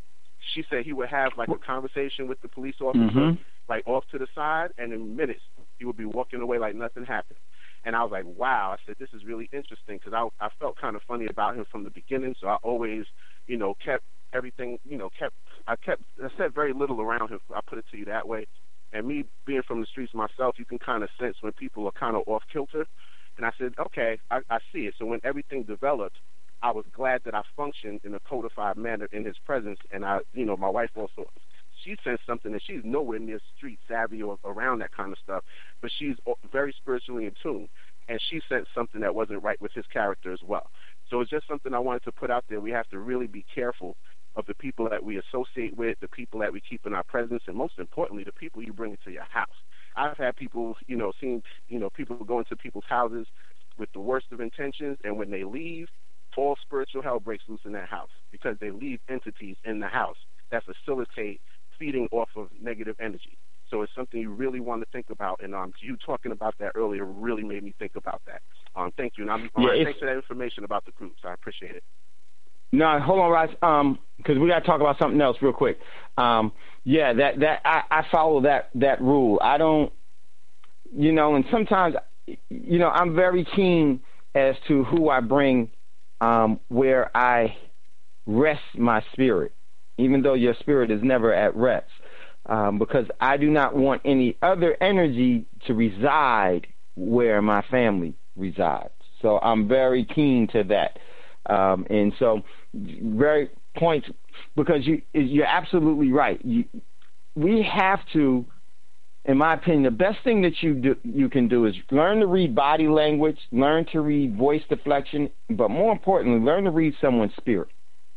She said he would have like a conversation with the police officer, Mhm. like off to the side, and in minutes he would be walking away like nothing happened. And I was like, wow. I said, this is really interesting because I I felt kind of funny about him from the beginning, so I always, you know, kept everything, you know, kept I kept I said very little around him. I put it to you that way. And me being from the streets myself, you can kind of sense when people are kind of off kilter. And I said, okay, I, I see it. So when everything developed, I was glad that I functioned in a codified manner in his presence. And I, you know, my wife also, she sensed something that she's nowhere near street savvy or around that kind of stuff, but she's very spiritually in tune. And she sensed something that wasn't right with his character as well. So it's just something I wanted to put out there. We have to really be careful of the people that we associate with, the people that we keep in our presence, and most importantly, the people you bring into your house. I've had people, you know, seen, you know, people go into people's houses with the worst of intentions, and when they leave, all spiritual hell breaks loose in that house because they leave entities in the house that facilitate feeding off of negative energy. So it's something you really want to think about, and um, you talking about that earlier really made me think about that. Um, thank you, and I'm, Yeah, uh, it's- thanks for that information about the groups. I appreciate it. No, hold on, Ross. Um, because we got to talk about something else real quick. Um, yeah, that that I, I follow that that rule. I don't, you know, and sometimes, you know, I'm very keen as to who I bring, um, where I rest my spirit, even though your spirit is never at rest, um, because I do not want any other energy to reside where my family resides. So I'm very keen to that. Um, and so, very points, because you, you're absolutely right. You, we have to, in my opinion, the best thing that you do, you can do is learn to read body language, learn to read voice deflection, but more importantly, learn to read someone's spirit.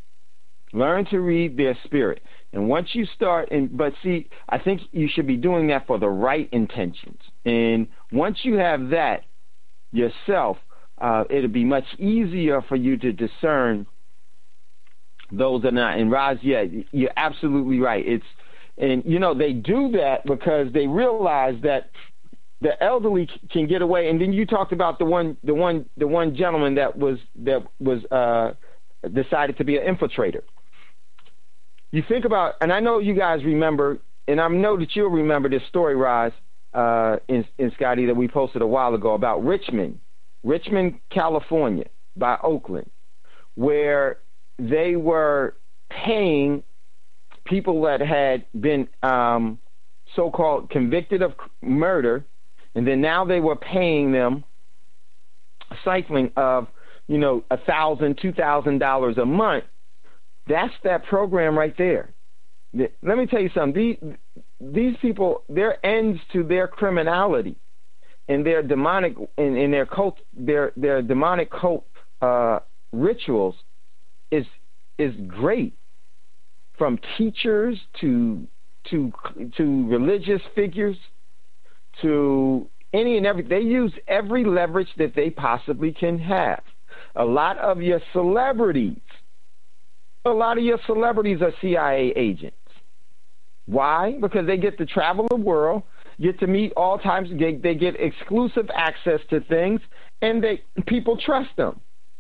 Learn to read their spirit. And once you start, and but see, I think you should be doing that for the right intentions. And once you have that yourself, Uh, it'll be much easier for you to discern those are not. And Roz, yeah, you're absolutely right. It's, and you know, they do that because they realize that the elderly can get away. And then you talked about the one, the one, the one gentleman that was that was uh, decided to be an infiltrator. You think about, and I know you guys remember, and I know that you'll remember this story, Roz, uh, in, in Scotty, that we posted a while ago about Richmond. Richmond, California, by Oakland, where they were paying people that had been um, so-called convicted of murder, and then now they were paying them a cycling of, you know, a thousand, two thousand dollars a month. That's that program right there. Let me tell you something. These, these people, their ends to their criminality and their demonic in, in their cult, their their demonic cult uh, rituals is is great. From teachers to to to religious figures to any and every, they use every leverage that they possibly can have. A lot of your celebrities A lot of your celebrities are C I A agents. Why? Because they get to travel the world, get to meet all types. They, they get exclusive access to things, and they people trust them.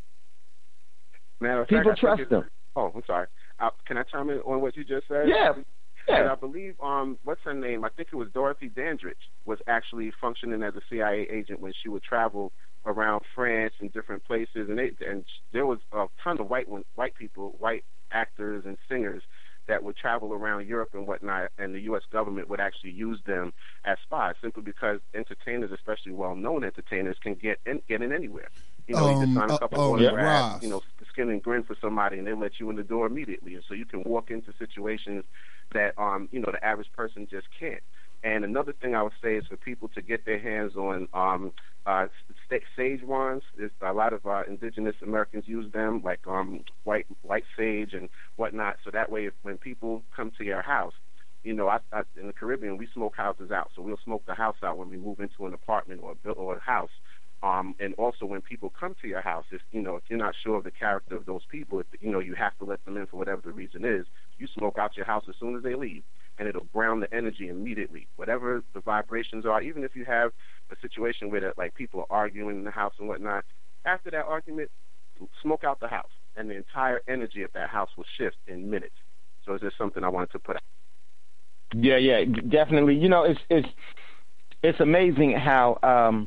Matter of people fact, trust them. Oh, I'm sorry. Uh, can I chime in on what you just said? Yeah. Yeah. And I believe, um, what's her name? I think it was Dorothy Dandridge was actually functioning as a C I A agent when she would travel around France and different places, and they, and there was a ton of white white people, white actors and singers that would travel around Europe and whatnot, and the U S government would actually use them as spies simply because entertainers, especially well-known entertainers, can get in, get in anywhere. You know, you just sign a couple um, of uh, autographs, uh, you know, skin and grin for somebody, and they let you in the door immediately, and so you can walk into situations that, um, you know, the average person just can't. And another thing I would say is for people to get their hands on um, uh, sage wands. There's a lot of uh, indigenous Americans use them, like um, white white sage and whatnot. So that way, if, when people come to your house, you know, I, I, in the Caribbean, we smoke houses out. So we'll smoke the house out when we move into an apartment or a, or a house. Um, and also when people come to your house, if, you know, if you're not sure of the character of those people, if, you know, you have to let them in for whatever the reason is, you smoke out your house as soon as they leave. And it'll ground the energy immediately. Whatever the vibrations are, even if you have a situation where that, like people are arguing in the house and whatnot, after that argument, smoke out the house, and the entire energy of that house will shift in minutes. So it's just something I wanted to put out. Yeah, yeah, definitely. You know, it's it's it's amazing how um,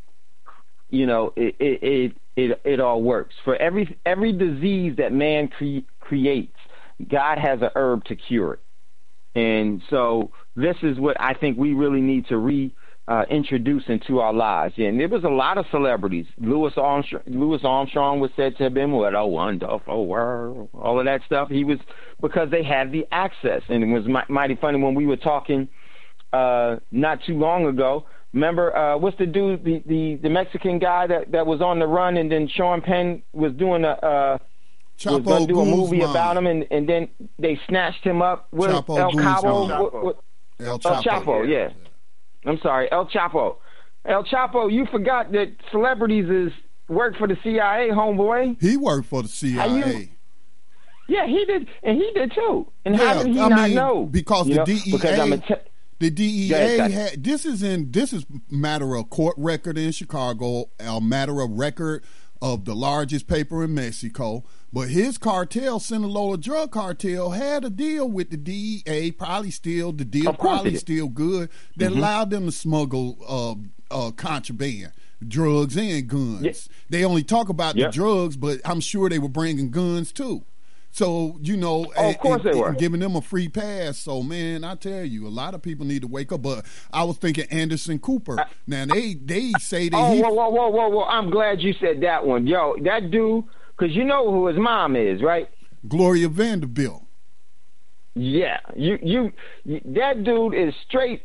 you know it it it it, it all works. For every every disease that man cre- creates, God has a herb to cure it. And so this is what I think we really need to re uh, introduce into our lives. Yeah, and there was a lot of celebrities. Louis Armstrong, Louis Armstrong was said to have been what a wonderful world, all of that stuff. He was because they had the access, and it was mi- mighty funny when we were talking uh, not too long ago. Remember uh, what's the dude, the, the the Mexican guy that that was on the run, and then Sean Penn was doing a. Uh, Chapo was going to do a movie Guzman. about him, and, and then they snatched him up with Chapo El Cabo. Guzman. What, what, El El Chapo. Chapo, yeah. I'm sorry, El Chapo. El Chapo, you forgot that celebrities is work for the C I A, homeboy. He worked for the C I A. You, yeah, he did, and he did too. And yeah, how did he I not mean, know? Because you the know? D E A, because I'm a te- the D E A ahead, had this is in this is matter of court record in Chicago, a matter of record of the largest paper in Mexico. But his cartel, Sinaloa Drug Cartel, had a deal with the D E A, probably still, the deal probably still good, that mm-hmm. allowed them to smuggle uh, uh, contraband, drugs and guns. Yeah. They only talk about yeah. the drugs, but I'm sure they were bringing guns too. So, you know, oh, and, of course and, they were. and giving them a free pass. So, man, I tell you, a lot of people need to wake up. But I was thinking Anderson Cooper. I, now, they, they say that oh, he... whoa, whoa, whoa, whoa, whoa. I'm glad you said that one. Yo, that dude... Because you know who his mom is, right? Gloria Vanderbilt. Yeah. You, you, you that dude is straight,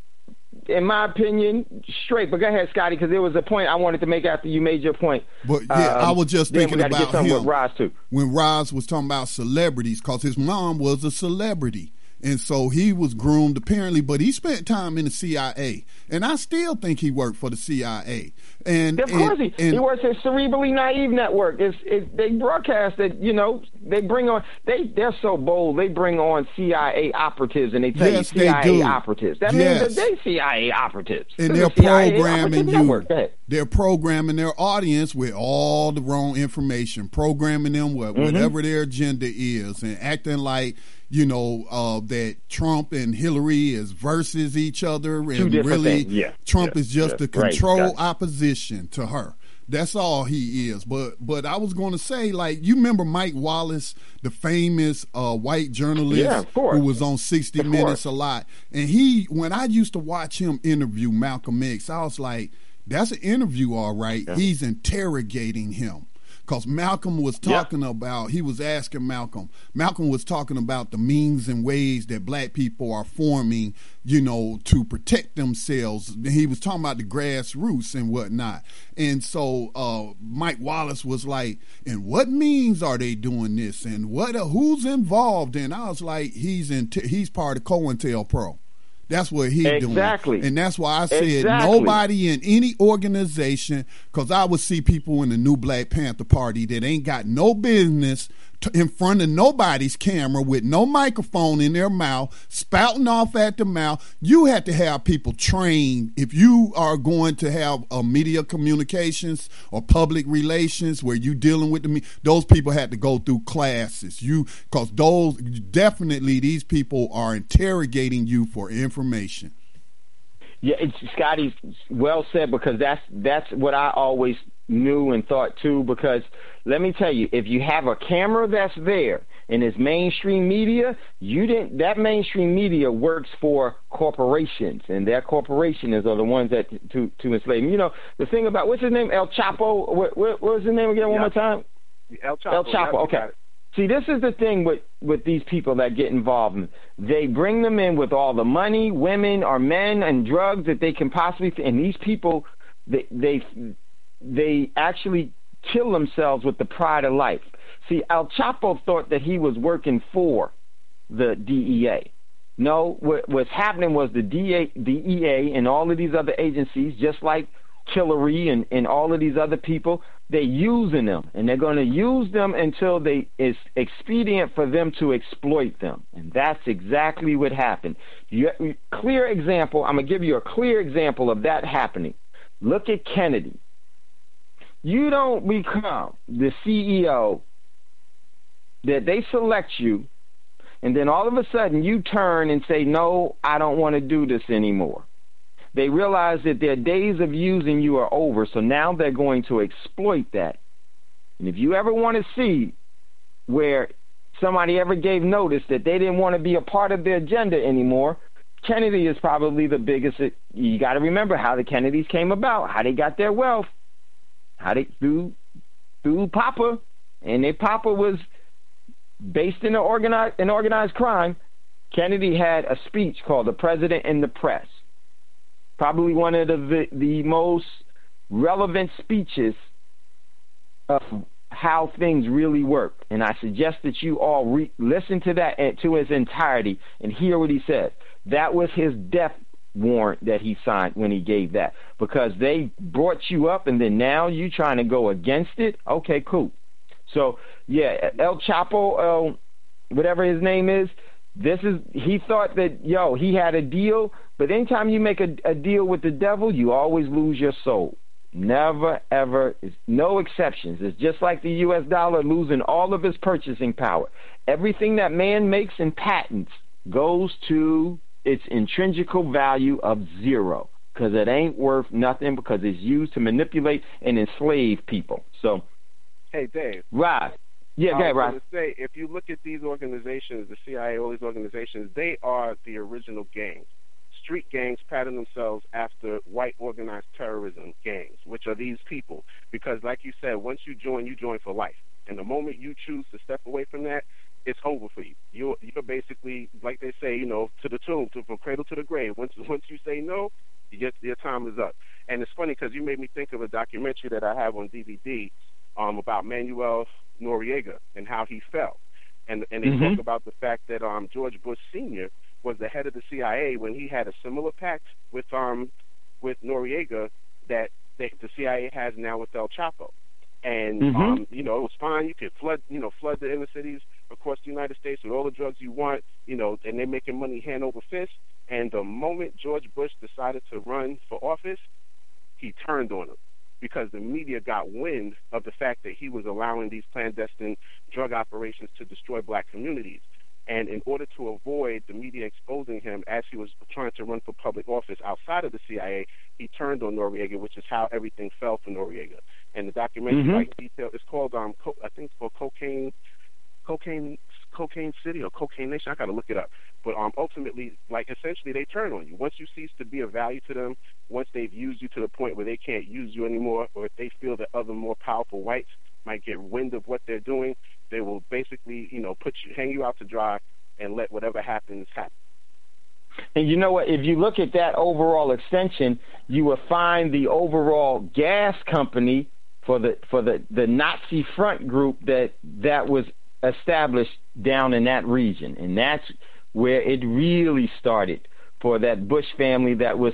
in my opinion, straight. But go ahead, Scotty, because there was a point I wanted to make after you made your point. But, yeah, um, I was just thinking about him with Roz too. when Roz was talking about celebrities, because his mom was a celebrity. And so he was groomed, apparently, but he spent time in the C I A. And I still think he worked for the C I A. And Of course and, he, and, he works at Cerebrally Naive Network. It's, it's, they broadcast it, you know, they bring on, they, they're so bold, they bring on C I A operatives, and they tell yes, you C I A they do. operatives. That yes. means that they C I A operatives. And they're programming you. They're programming their audience with all the wrong information, programming them with mm-hmm. whatever their agenda is, and acting like, you know, uh, that Trump and Hillary is versus each other, and really yeah. Trump yeah. is just yeah. the control right. opposition to her. That's all he is. But but I was going to say, like, you remember Mike Wallace, the famous uh, white journalist yeah, of course. who was on sixty of minutes course. a lot. And he, when I used to watch him interview Malcolm X, I was like, that's an interview, all right. Yeah. He's interrogating him. Because Malcolm was talking yep. about, he was asking Malcolm, Malcolm was talking about the means and ways that black people are forming, you know, to protect themselves. He was talking about the grassroots and whatnot. And so uh, Mike Wallace was like, and what means are they doing this? And what? Uh, who's involved? And I was like, he's in t- he's part of COINTELPRO. That's what he's exactly. doing. Exactly. And that's why I said exactly. nobody in any organization, because I would see people in the new Black Panther Party that ain't got no business t- in front of nobody's camera with no microphone in their mouth, spouting off at the mouth. You had to have people trained. If you are going to have a media communications or public relations where you dealing with the me- those people had to go through classes. You because those definitely these people are interrogating you for information. Yeah, it's, Scotty, well said, because that's that's what I always knew and thought too. Because let me tell you, if you have a camera that's there and it's mainstream media, you didn't. That mainstream media works for corporations, and their corporations are the ones that to to enslave them. You know, the thing about what's his name, El Chapo. What, what, what was his name again? One yep. more time. El Chapo. El Chapo. Yep, okay. See, this is the thing with, with these people that get involved in. They bring them in with all the money, women or men, and drugs that they can possibly. And these people, they they they actually kill themselves with the pride of life. See, El Chapo thought that he was working for the D E A. No, what was happening was the D E A and all of these other agencies, just like Hillary and, and all of these other people, they're using them, and they're going to use them until they it's expedient for them to exploit them. And that's exactly what happened. You, clear example, I'm going to give you a clear example of that happening. Look at Kennedy. You don't become the C E O that they select you, and then all of a sudden you turn and say, no, I don't want to do this anymore. They realize that their days of using you are over, so now they're going to exploit that. And if you ever want to see where somebody ever gave notice that they didn't want to be a part of their agenda anymore, Kennedy is probably the biggest. You got to remember how the Kennedys came about, how they got their wealth, how they through through Papa, and their Papa was based in an organized, in organized crime. Kennedy had a speech called "The President and the Press." Probably one of the the most relevant speeches of how things really work. And I suggest that you all re- listen to that to its entirety and hear what he said. That was his death warrant that he signed when he gave that. Because they brought you up and then now you trying to go against it? Okay, cool. So, yeah, El Chapo, uh, whatever his name is, this is, he thought that, yo, he had a deal, but anytime you make a, a deal with the devil, you always lose your soul. Never, ever, it's no exceptions. It's just like the U S dollar losing all of its purchasing power. Everything that man makes in patents goes to its intrinsic value of zero, because it ain't worth nothing, because it's used to manipulate and enslave people. So, hey, Dave. Right. Yeah, go ahead, Rob. I was going to say, if you look at these organizations, the C I A, all these organizations, they are the original gangs. Street gangs pattern themselves after white organized terrorism gangs, which are these people. Because, like you said, once you join, you join for life. And the moment you choose to step away from that, it's over for you. You're, you're basically, like they say, you know, to the tomb, to, from cradle to the grave. Once once you say no, you get, your time is up. And it's funny because you made me think of a documentary that I have on D V D um, about Manuel Noriega and how he fell. And and they mm-hmm. talk about the fact that um, George Bush Senior was the head of the C I A when he had a similar pact with um with Noriega that they, the C I A has now with El Chapo. And mm-hmm. um, you know, it was fine. You could flood, you know, flood the inner cities across the United States with all the drugs you want, you know, and they're making money hand over fist. And the moment George Bush decided to run for office, he turned on him, because the media got wind of the fact that he was allowing these clandestine drug operations to destroy black communities. And in order to avoid the media exposing him as he was trying to run for public office outside of the C I A, he turned on Noriega, which is how everything fell for Noriega. And the documentary, mm-hmm. like detail, it's called um, co- I think it's called Cocaine, Cocaine, Cocaine City or Cocaine Nation. I got to look it up. But um, ultimately, like essentially, they turn on you once you cease to be of value to them. Once they've used you to the point where they can't use you anymore, or if they feel that other more powerful whites might get wind of what they're doing, they will basically, you know, put you, hang you out to dry, and let whatever happens happen. And you know what? If you look at that overall extension, you will find the overall gas company for the for the, the Nazi front group that that was established down in that region, and that's where it really started for that Bush family that was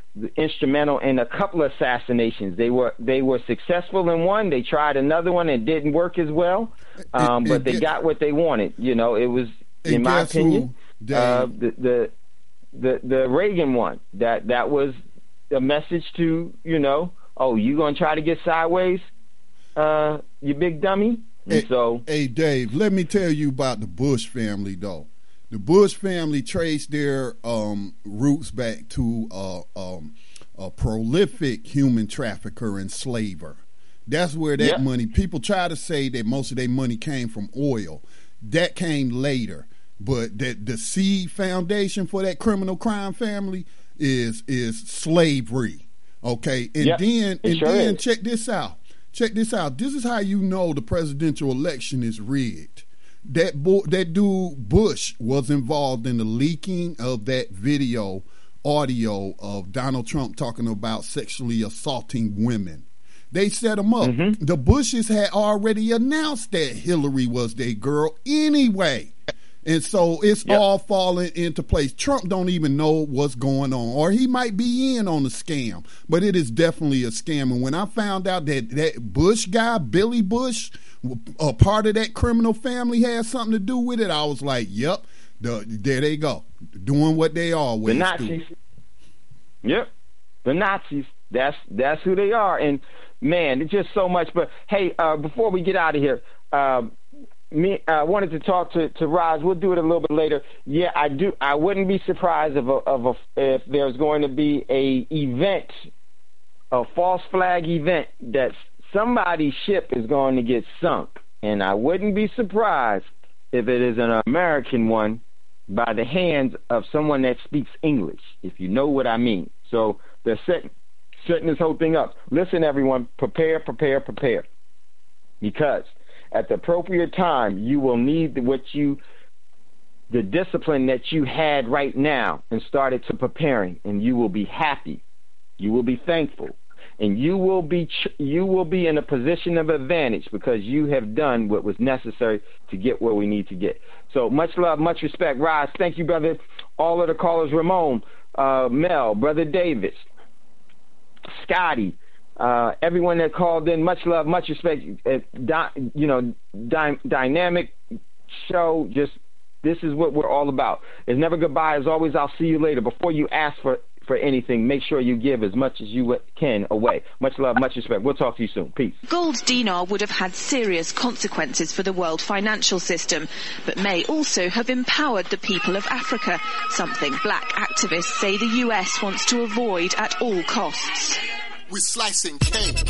instrumental in a couple of assassinations. They were they were successful in one. They tried another one and didn't work as well. Um, and, but and they guess, got what they wanted. You know, it was, in my opinion, who, uh, the, the the the Reagan one. That that was a message to, you know, oh, you gonna try to get sideways, uh, you big dummy. And hey, so, hey, Dave, let me tell you about the Bush family, though. The Bush family traced their um, roots back to uh, um, a prolific human trafficker and slaver. That's where that yep. money, people try to say that most of their money came from oil. That came later. But that the seed foundation for that criminal crime family is is slavery. Okay? And yep. then, and sure then is. check this out. Check this out. This is how you know the presidential election is rigged. That bo- that dude Bush was involved in the leaking of that video, audio of Donald Trump talking about sexually assaulting women. They set him up. Mm-hmm. The Bushes had already announced that Hillary was their girl anyway. And so it's yep. all falling into place. Trump don't even know what's going on, or he might be in on the scam, but it is definitely a scam. And when I found out that that Bush guy, Billy Bush, a part of that criminal family had something to do with it, I was like, yep, the, there they go, doing what they always do. The Nazis. Do. Yep, the Nazis. That's that's who they are. And man, it's just so much. But hey, uh, before we get out of here, um, me, I uh, wanted to talk to, to Roz. We'll do it a little bit later. Yeah, I do. I wouldn't be surprised if a, of a, if there's going to be a event, a false flag event, that somebody's ship is going to get sunk, and I wouldn't be surprised if it is an American one by the hands of someone that speaks English, if you know what I mean. So they're setting setting this whole thing up. Listen, everyone, prepare, prepare, prepare, because at the appropriate time, you will need what you, the discipline that you had right now and started to preparing, and you will be happy. You will be thankful, and you will be you will be in a position of advantage because you have done what was necessary to get where we need to get. So much love, much respect, Roz. Thank you, brother. All of the callers: Ramon, uh, Mel, brother Davis, Scotty. Uh, everyone that called in, much love, much respect. Uh, di- you know, dy- dynamic show. Just this is what we're all about. It's never goodbye. As always, I'll see you later. Before you ask for, for anything, make sure you give as much as you can away. Much love, much respect. We'll talk to you soon. Peace. Gold dinar would have had serious consequences for the world financial system, but may also have empowered the people of Africa, something black activists say the U S wants to avoid at all costs. We slicing cake.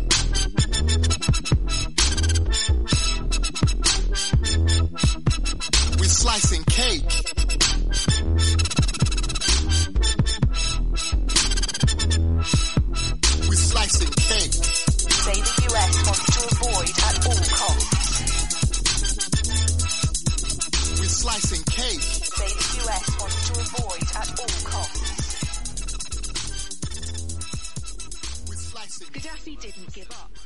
We slicing cake. We slicing cake. Say the U S wants to avoid at all costs. We slicing cake. Say the U S wants to avoid at all costs. Gaddafi didn't give up.